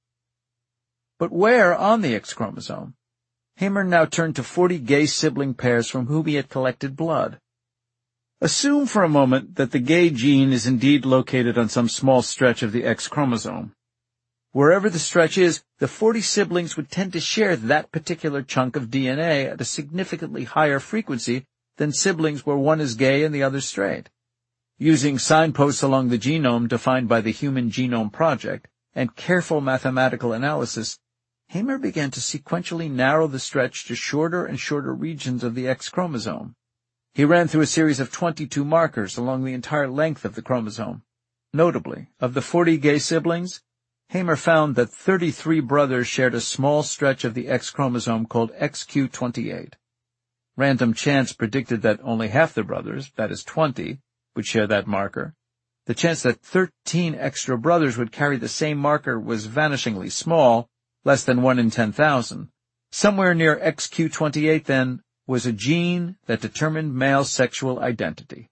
But where on the X chromosome? Hamer now turned to forty gay sibling pairs from whom he had collected blood. Assume for a moment that the gay gene is indeed located on some small stretch of the X chromosome. Wherever the stretch is, the forty siblings would tend to share that particular chunk of D N A at a significantly higher frequency than siblings where one is gay and the other straight. Using signposts along the genome defined by the Human Genome Project and careful mathematical analysis, Hamer began to sequentially narrow the stretch to shorter and shorter regions of the X chromosome. He ran through a series of twenty-two markers along the entire length of the chromosome. Notably, of the forty gay siblings, Hamer found that thirty-three brothers shared a small stretch of the X chromosome called X Q twenty-eight. Random chance predicted that only half the brothers, that is twenty, would share that marker. The chance that thirteen extra brothers would carry the same marker was vanishingly small, less than one in ten thousand. Somewhere near X Q twenty-eight, then, was a gene that determined male sexual identity.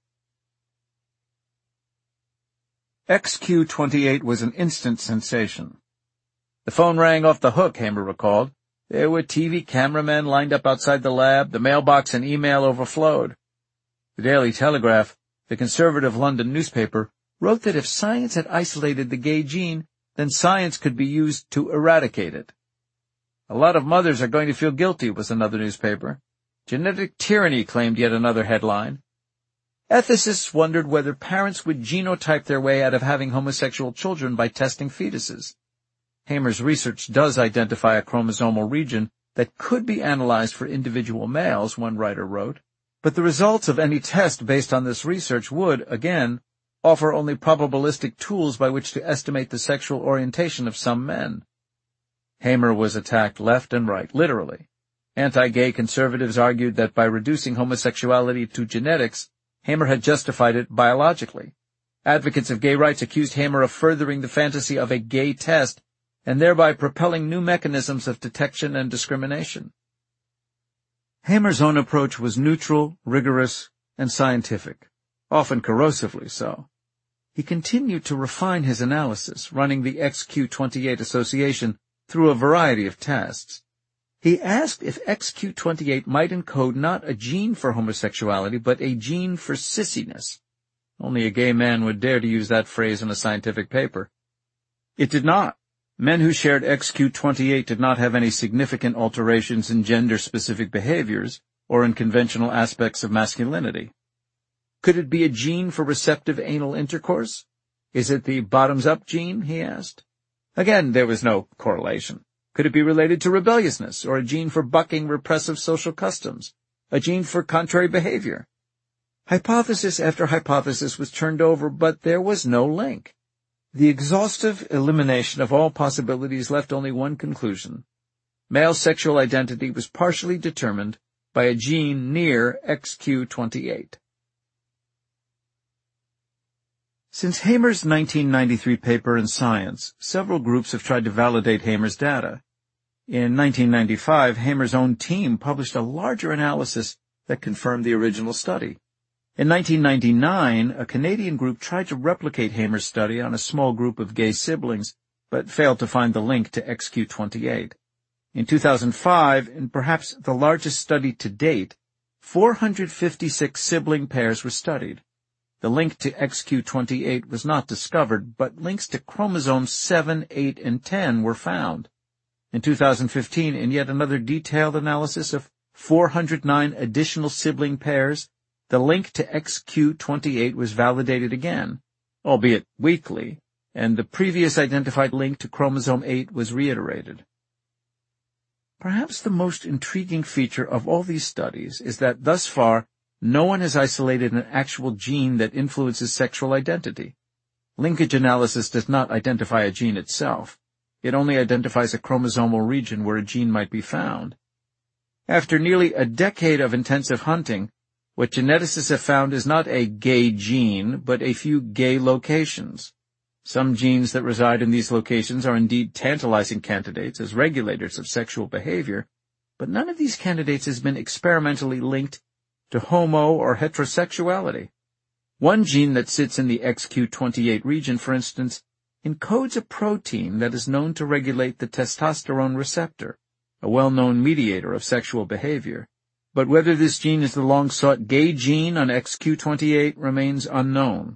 X Q twenty-eight was an instant sensation. The phone rang off the hook, Hamer recalled. There were T V cameramen lined up outside the lab. The mailbox and email overflowed. The Daily Telegraph, the conservative London newspaper, wrote that if science had isolated the gay gene, then science could be used to eradicate it. A lot of mothers are going to feel guilty, was another newspaper. Genetic tyranny, claimed yet another headline. Ethicists wondered whether parents would genotype their way out of having homosexual children by testing fetuses. Hamer's research does identify a chromosomal region that could be analyzed for individual males, one writer wrote, but the results of any test based on this research would, again, offer only probabilistic tools by which to estimate the sexual orientation of some men. Hamer was attacked left and right, literally. Anti-gay conservatives argued that by reducing homosexuality to genetics, Hamer had justified it biologically. Advocates of gay rights accused Hamer of furthering the fantasy of a gay test and thereby propelling new mechanisms of detection and discrimination. Hamer's own approach was neutral, rigorous, and scientific, often corrosively so. He continued to refine his analysis, running the X Q twenty-eight association through a variety of tests. He asked if X Q twenty-eight might encode not a gene for homosexuality, but a gene for sissiness. Only a gay man would dare to use that phrase in a scientific paper. It did not. Men who shared X Q twenty-eight did not have any significant alterations in gender-specific behaviors or in conventional aspects of masculinity. Could it be a gene for receptive anal intercourse? Is it the bottoms-up gene, he asked. Again, there was no correlation. Could it be related to rebelliousness, or a gene for bucking repressive social customs, a gene for contrary behavior? Hypothesis after hypothesis was turned over, but there was no link. The exhaustive elimination of all possibilities left only one conclusion. Male sexual identity was partially determined by a gene near X Q twenty-eight. Since Hamer's nineteen ninety-three paper in Science, several groups have tried to validate Hamer's data. In nineteen ninety-five, Hamer's own team published a larger analysis that confirmed the original study. In nineteen ninety-nine, a Canadian group tried to replicate Hamer's study on a small group of gay siblings, but failed to find the link to X Q twenty-eight. In two thousand five, in perhaps the largest study to date, four hundred fifty-six sibling pairs were studied. The link to X Q twenty-eight was not discovered, but links to chromosomes seven, eight, and ten were found. In two thousand fifteen, in yet another detailed analysis of four hundred nine additional sibling pairs, the link to X Q twenty-eight was validated again, albeit weakly, and the previous identified link to chromosome eight was reiterated. Perhaps the most intriguing feature of all these studies is that thus far no one has isolated an actual gene that influences sexual identity. Linkage analysis does not identify a gene itself. It only identifies a chromosomal region where a gene might be found. After nearly a decade of intensive hunting, what geneticists have found is not a gay gene, but a few gay locations. Some genes that reside in these locations are indeed tantalizing candidates as regulators of sexual behavior, but none of these candidates has been experimentally linked to homo or heterosexuality. One gene that sits in the X Q twenty-eight region, for instance, encodes a protein that is known to regulate the testosterone receptor, a well-known mediator of sexual behavior. But whether this gene is the long-sought gay gene on X Q twenty-eight remains unknown.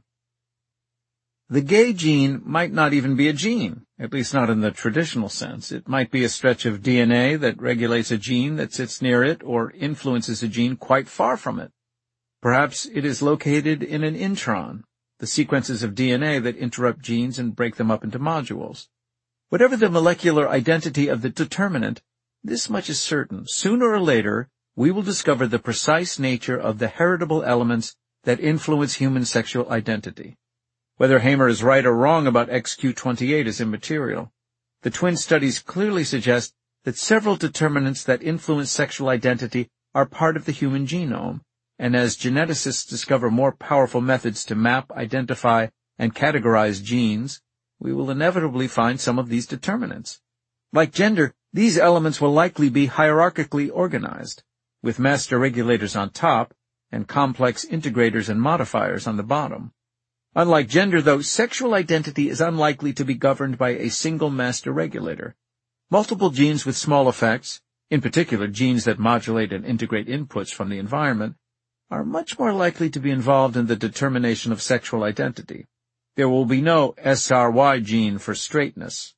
The gay gene might not even be a gene, at least not in the traditional sense. It might be a stretch of D N A that regulates a gene that sits near it or influences a gene quite far from it. Perhaps it is located in an intron, the sequences of D N A that interrupt genes and break them up into modules. Whatever the molecular identity of the determinant, this much is certain. Sooner or later, we will discover the precise nature of the heritable elements that influence human sexual identity. Whether Hamer is right or wrong about X Q twenty-eight is immaterial. The twin studies clearly suggest that several determinants that influence sexual identity are part of the human genome, and as geneticists discover more powerful methods to map, identify, and categorize genes, we will inevitably find some of these determinants. Like gender, these elements will likely be hierarchically organized, with master regulators on top and complex integrators and modifiers on the bottom. Unlike gender, though, sexual identity is unlikely to be governed by a single master regulator. Multiple genes with small effects, in particular genes that modulate and integrate inputs from the environment, are much more likely to be involved in the determination of sexual identity. There will be no S R Y gene for straightness.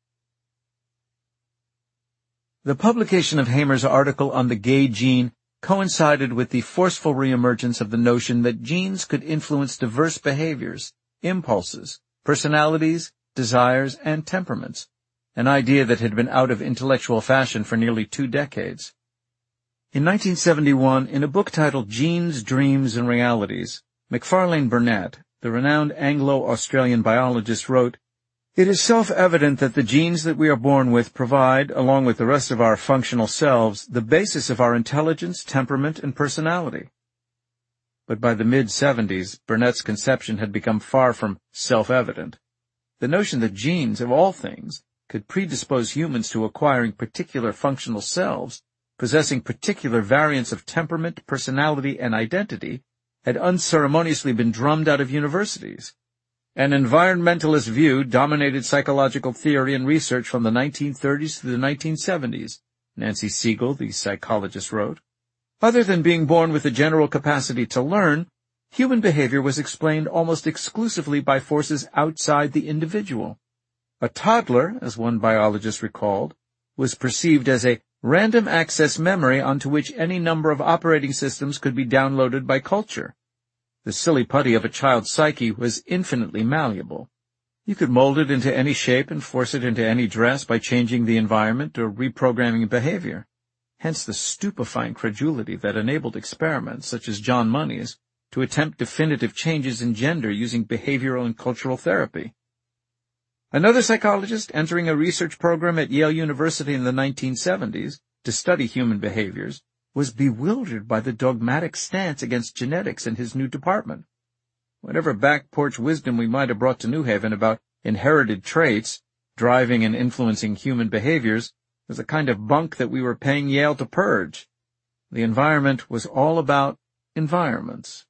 The publication of Hamer's article on the gay gene coincided with the forceful reemergence of the notion that genes could influence diverse behaviors, impulses, personalities, desires, and temperaments, an idea that had been out of intellectual fashion for nearly two decades. In nineteen seventy-one, in a book titled Genes, Dreams, and Realities, Macfarlane Burnet, the renowned Anglo-Australian biologist, wrote, "It is self-evident that the genes that we are born with provide, along with the rest of our functional selves, the basis of our intelligence, temperament, and personality." But by the mid-seventies, Burnet's conception had become far from self-evident. The notion that genes, of all things, could predispose humans to acquiring particular functional selves, possessing particular variants of temperament, personality, and identity, had unceremoniously been drummed out of universities. An environmentalist view dominated psychological theory and research from the nineteen thirties to the nineteen seventies, Nancy Siegel, the psychologist, wrote. Other than being born with a general capacity to learn, human behavior was explained almost exclusively by forces outside the individual. A toddler, as one biologist recalled, was perceived as a random access memory onto which any number of operating systems could be downloaded by culture. The silly putty of a child's psyche was infinitely malleable. You could mold it into any shape and force it into any dress by changing the environment or reprogramming behavior. Hence the stupefying credulity that enabled experiments such as John Money's to attempt definitive changes in gender using behavioral and cultural therapy. Another psychologist entering a research program at Yale University in the nineteen seventies to study human behaviors was bewildered by the dogmatic stance against genetics in his new department. Whatever back porch wisdom we might have brought to New Haven about inherited traits, driving and influencing human behaviors, was a kind of bunk that we were paying Yale to purge. The environment was all about environments.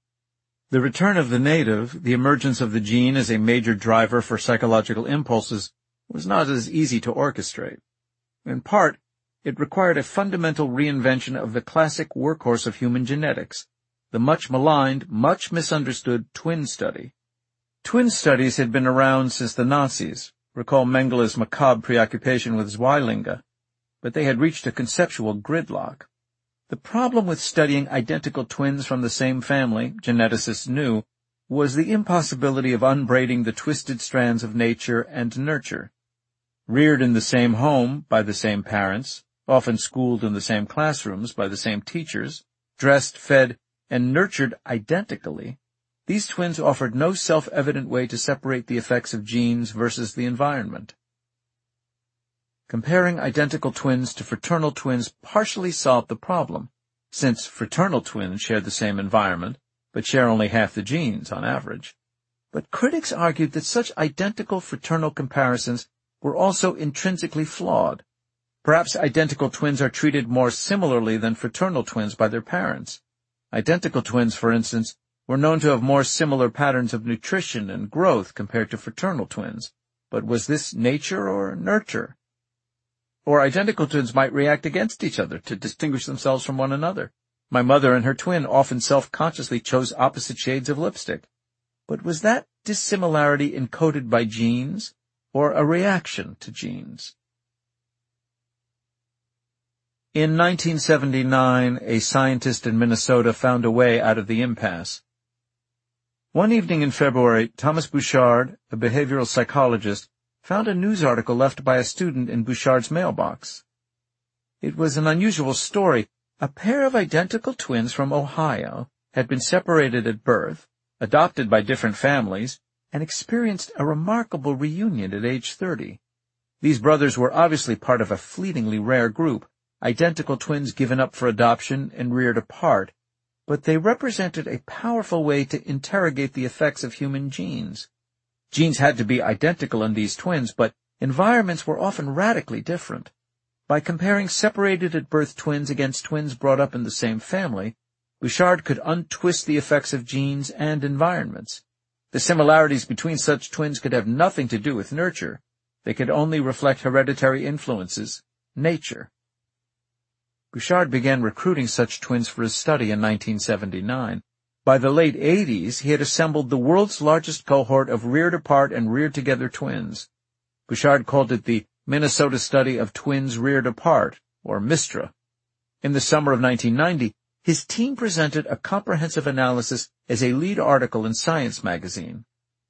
The return of the native, the emergence of the gene as a major driver for psychological impulses, was not as easy to orchestrate. In part, it required a fundamental reinvention of the classic workhorse of human genetics, the much-maligned, much misunderstood twin study. Twin studies had been around since the Nazis. Recall Mengele's macabre preoccupation with Zweilinge, but they had reached a conceptual gridlock. The problem with studying identical twins from the same family, geneticists knew, was the impossibility of unbraiding the twisted strands of nature and nurture. Reared in the same home by the same parents, often schooled in the same classrooms by the same teachers, dressed, fed, and nurtured identically, these twins offered no self-evident way to separate the effects of genes versus the environment. Comparing identical twins to fraternal twins partially solved the problem, since fraternal twins share the same environment, but share only half the genes on average. But critics argued that such identical fraternal comparisons were also intrinsically flawed. Perhaps identical twins are treated more similarly than fraternal twins by their parents. Identical twins, for instance, were known to have more similar patterns of nutrition and growth compared to fraternal twins. But was this nature or nurture? Or identical twins might react against each other to distinguish themselves from one another. My mother and her twin often self-consciously chose opposite shades of lipstick. But was that dissimilarity encoded by genes, or a reaction to genes? In nineteen seventy-nine, a scientist in Minnesota found a way out of the impasse. One evening in February, Thomas Bouchard, a behavioral psychologist, found a news article left by a student in Bouchard's mailbox. It was an unusual story. A pair of identical twins from Ohio had been separated at birth, adopted by different families, and experienced a remarkable reunion at age thirty. These brothers were obviously part of a fleetingly rare group, identical twins given up for adoption and reared apart, but they represented a powerful way to interrogate the effects of human genes. Genes had to be identical in these twins, but environments were often radically different. By comparing separated at birth twins against twins brought up in the same family, Bouchard could untwist the effects of genes and environments. The similarities between such twins could have nothing to do with nurture. They could only reflect hereditary influences, nature. Bouchard began recruiting such twins for his study in nineteen seventy-nine. By the late eighties, he had assembled the world's largest cohort of reared-apart and reared-together twins. Bouchard called it the Minnesota Study of Twins Reared Apart, or MISTRA. In the summer of nineteen ninety, his team presented a comprehensive analysis as a lead article in Science magazine.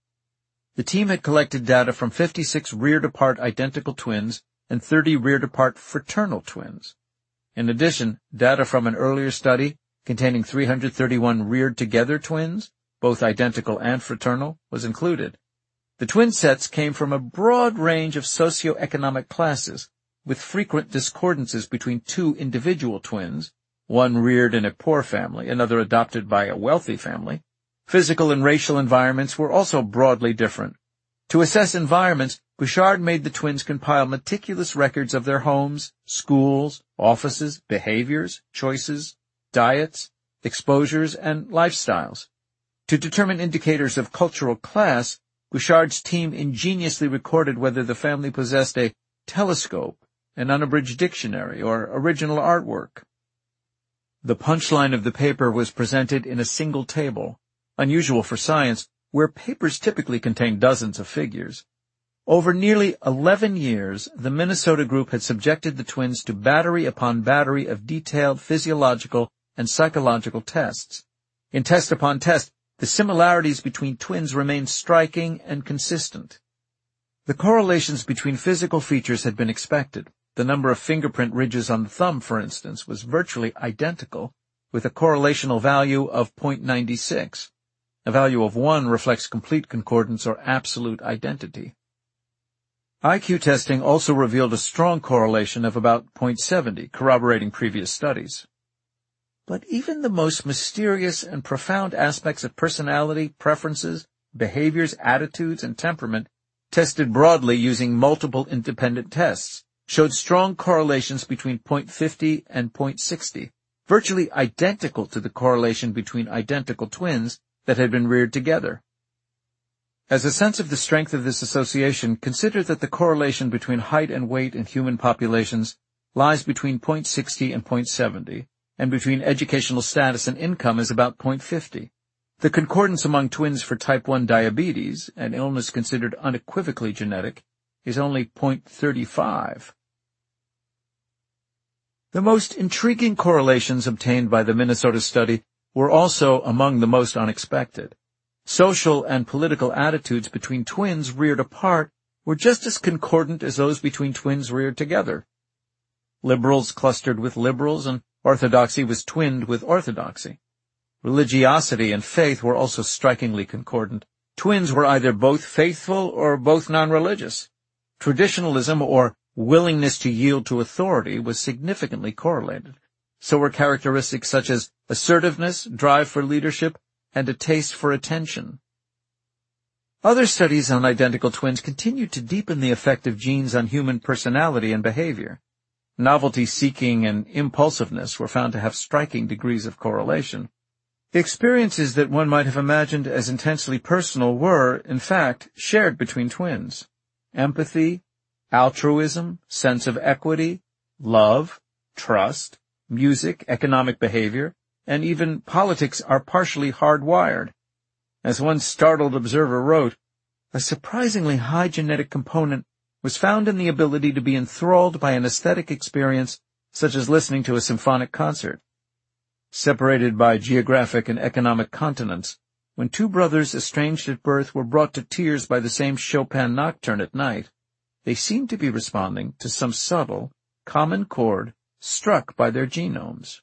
The team had collected data from fifty-six reared-apart identical twins and thirty reared-apart fraternal twins. In addition, data from an earlier study containing three hundred thirty-one reared-together twins, both identical and fraternal, was included. The twin sets came from a broad range of socioeconomic classes, with frequent discordances between two individual twins, one reared in a poor family, another adopted by a wealthy family. Physical and racial environments were also broadly different. To assess environments, Bouchard made the twins compile meticulous records of their homes, schools, offices, behaviors, choices, diets, exposures, and lifestyles. To determine indicators of cultural class, Bouchard's team ingeniously recorded whether the family possessed a telescope, an unabridged dictionary, or original artwork. The punchline of the paper was presented in a single table, unusual for science, where papers typically contain dozens of figures. Over nearly eleven years, the Minnesota group had subjected the twins to battery upon battery of detailed physiological and psychological tests. In test upon test, the similarities between twins remained striking and consistent. The correlations between physical features had been expected. The number of fingerprint ridges on the thumb, for instance, was virtually identical, with a correlational value of zero point nine six. A value of one reflects complete concordance or absolute identity. I Q testing also revealed a strong correlation of about zero point seven zero, corroborating previous studies. But even the most mysterious and profound aspects of personality, preferences, behaviors, attitudes, and temperament, tested broadly using multiple independent tests, showed strong correlations between zero point five zero and zero point six zero, virtually identical to the correlation between identical twins that had been reared together. As a sense of the strength of this association, consider that the correlation between height and weight in human populations lies between zero point six zero and zero point seven zero, and between educational status and income is about zero point five zero. The concordance among twins for type one diabetes, an illness considered unequivocally genetic, is only zero point three five. The most intriguing correlations obtained by the Minnesota study were also among the most unexpected. Social and political attitudes between twins reared apart were just as concordant as those between twins reared together. Liberals clustered with liberals, and orthodoxy was twinned with orthodoxy. Religiosity and faith were also strikingly concordant. Twins were either both faithful or both non-religious. Traditionalism, or willingness to yield to authority, was significantly correlated. So were characteristics such as assertiveness, drive for leadership, and a taste for attention. Other studies on identical twins continued to deepen the effect of genes on human personality and behavior. Novelty-seeking and impulsiveness were found to have striking degrees of correlation. The experiences that one might have imagined as intensely personal were, in fact, shared between twins. Empathy, altruism, sense of equity, love, trust, music, economic behavior, and even politics are partially hardwired. As one startled observer wrote, a surprisingly high genetic component was found in the ability to be enthralled by an aesthetic experience such as listening to a symphonic concert. Separated by geographic and economic continents, when two brothers estranged at birth were brought to tears by the same Chopin nocturne at night, they seemed to be responding to some subtle, common chord struck by their genomes.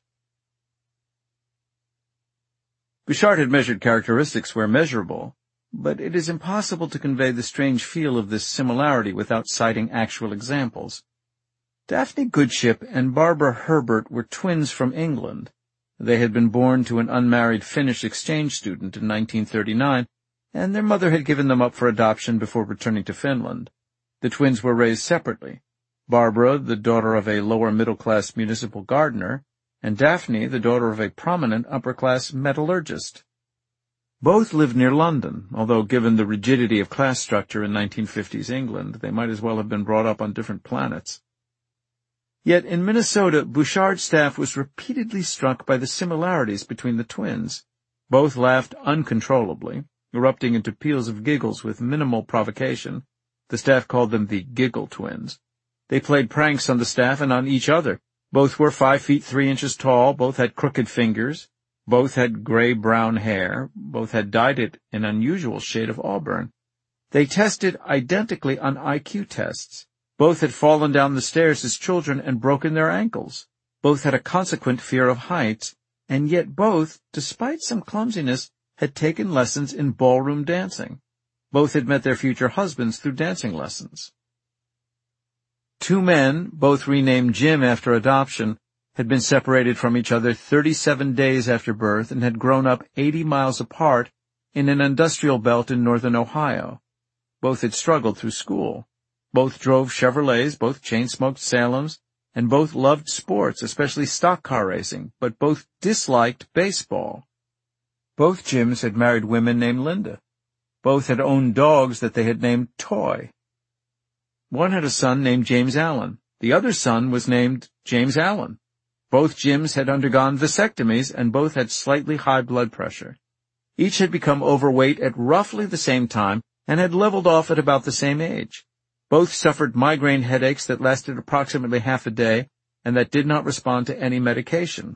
Bouchard had measured characteristics where measurable, but it is impossible to convey the strange feel of this similarity without citing actual examples. Daphne Goodship and Barbara Herbert were twins from England. They had been born to an unmarried Finnish exchange student in nineteen thirty-nine, and their mother had given them up for adoption before returning to Finland. The twins were raised separately. Barbara, the daughter of a lower-middle-class municipal gardener, and Daphne, the daughter of a prominent upper-class metallurgist. Both lived near London, although given the rigidity of class structure in nineteen fifties England, they might as well have been brought up on different planets. Yet in Minnesota, Bouchard's staff was repeatedly struck by the similarities between the twins. Both laughed uncontrollably, erupting into peals of giggles with minimal provocation. The staff called them the Giggle Twins. They played pranks on the staff and on each other. Both were five feet three inches tall, both had crooked fingers, both had gray-brown hair, both had dyed it an unusual shade of auburn. They tested identically on I Q tests. Both had fallen down the stairs as children and broken their ankles. Both had a consequent fear of heights, and yet both, despite some clumsiness, had taken lessons in ballroom dancing. Both had met their future husbands through dancing lessons. Two men, both renamed Jim after adoption, had been separated from each other thirty-seven days after birth and had grown up eighty miles apart in an industrial belt in northern Ohio. Both had struggled through school. Both drove Chevrolets, both chain-smoked Salems, and both loved sports, especially stock car racing, but both disliked baseball. Both Jims had married women named Linda. Both had owned dogs that they had named Toy. One had a son named James Allen. The other son was named James Allen. Both Jims had undergone vasectomies, and both had slightly high blood pressure. Each had become overweight at roughly the same time and had leveled off at about the same age. Both suffered migraine headaches that lasted approximately half a day and that did not respond to any medication.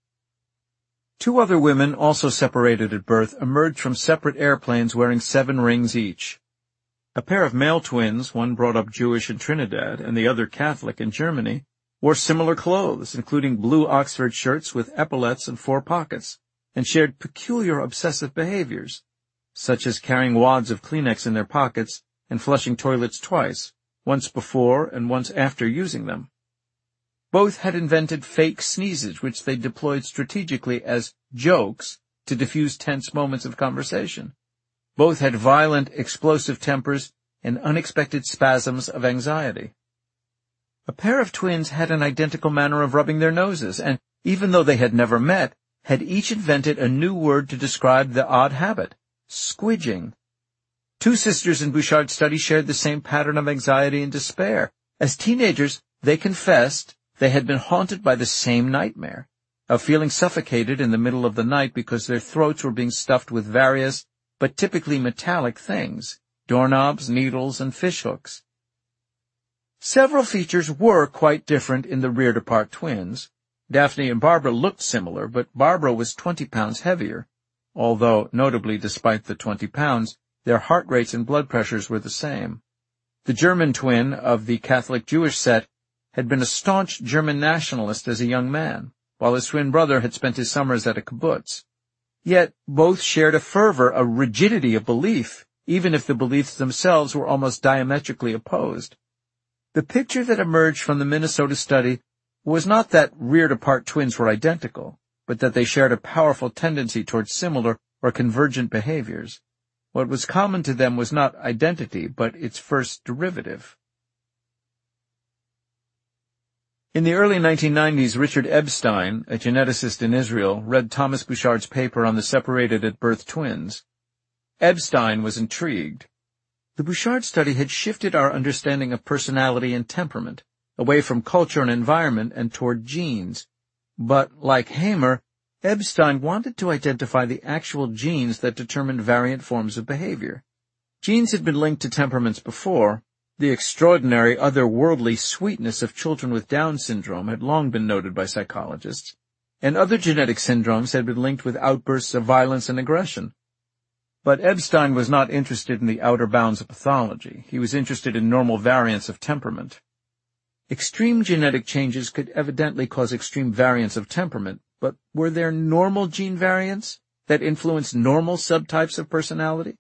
Two other women, also separated at birth, emerged from separate airplanes wearing seven rings each. A pair of male twins, one brought up Jewish in Trinidad and the other Catholic in Germany, wore similar clothes, including blue Oxford shirts with epaulets and four pockets, and shared peculiar obsessive behaviors, such as carrying wads of Kleenex in their pockets and flushing toilets twice, once before and once after using them. Both had invented fake sneezes, which they deployed strategically as jokes to diffuse tense moments of conversation. Both had violent, explosive tempers and unexpected spasms of anxiety. A pair of twins had an identical manner of rubbing their noses, and, even though they had never met, had each invented a new word to describe the odd habit, squidging. Two sisters in Bouchard's study shared the same pattern of anxiety and despair. As teenagers, they confessed they had been haunted by the same nightmare, of feeling suffocated in the middle of the night because their throats were being stuffed with various, but typically metallic things, doorknobs, needles, and fishhooks. Several features were quite different in the reared-apart twins. Daphne and Barbara looked similar, but Barbara was twenty pounds heavier, although, notably, despite the twenty pounds, their heart rates and blood pressures were the same. The German twin of the Catholic-Jewish set had been a staunch German nationalist as a young man, while his twin brother had spent his summers at a kibbutz. Yet both shared a fervor, a rigidity of belief, even if the beliefs themselves were almost diametrically opposed. The picture that emerged from the Minnesota study was not that reared-apart twins were identical, but that they shared a powerful tendency towards similar or convergent behaviors. What was common to them was not identity, but its first derivative. In the early nineteen nineties, Richard Epstein, a geneticist in Israel, read Thomas Bouchard's paper on the separated-at-birth twins. Epstein was intrigued. The Bouchard study had shifted our understanding of personality and temperament, away from culture and environment and toward genes. But, like Hamer, Epstein wanted to identify the actual genes that determined variant forms of behavior. Genes had been linked to temperaments before. The extraordinary, otherworldly sweetness of children with Down syndrome had long been noted by psychologists, and other genetic syndromes had been linked with outbursts of violence and aggression. But Epstein was not interested in the outer bounds of pathology. He was interested in normal variants of temperament. Extreme genetic changes could evidently cause extreme variants of temperament, but were there normal gene variants that influenced normal subtypes of personality?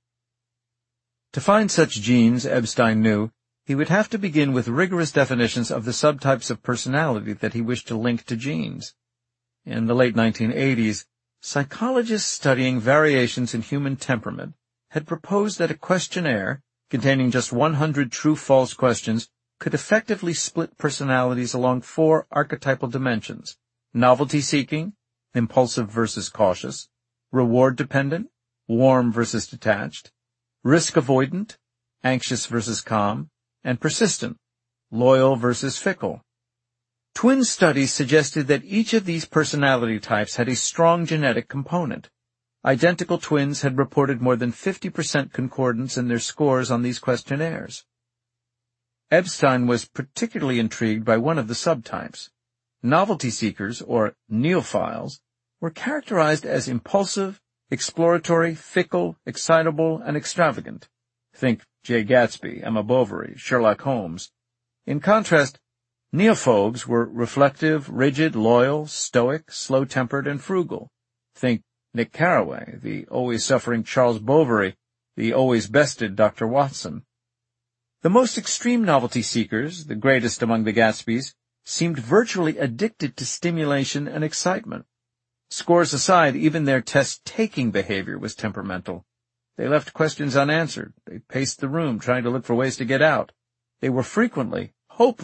To find such genes, Epstein knew, he would have to begin with rigorous definitions of the subtypes of personality that he wished to link to genes. In the late nineteen eighties, psychologists studying variations in human temperament had proposed that a questionnaire, containing just one hundred true-false questions, could effectively split personalities along four archetypal dimensions: novelty-seeking, impulsive versus cautious; reward-dependent, warm versus detached; risk-avoidant, anxious versus calm; and persistent, loyal versus fickle. Twin studies suggested that each of these personality types had a strong genetic component. Identical twins had reported more than fifty percent concordance in their scores on these questionnaires. Epstein was particularly intrigued by one of the subtypes. Novelty seekers, or neophiles, were characterized as impulsive, exploratory, fickle, excitable, and extravagant. Think Jay Gatsby, Emma Bovary, Sherlock Holmes. In contrast, neophobes were reflective, rigid, loyal, stoic, slow-tempered, and frugal. Think Nick Carraway, the always-suffering Charles Bovary, the always-bested Doctor Watson. The most extreme novelty seekers, the greatest among the Gatsbys, seemed virtually addicted to stimulation and excitement. Scores aside, even their test-taking behavior was temperamental. They left questions unanswered. They paced the room, trying to look for ways to get out. They were frequently, hopelessly,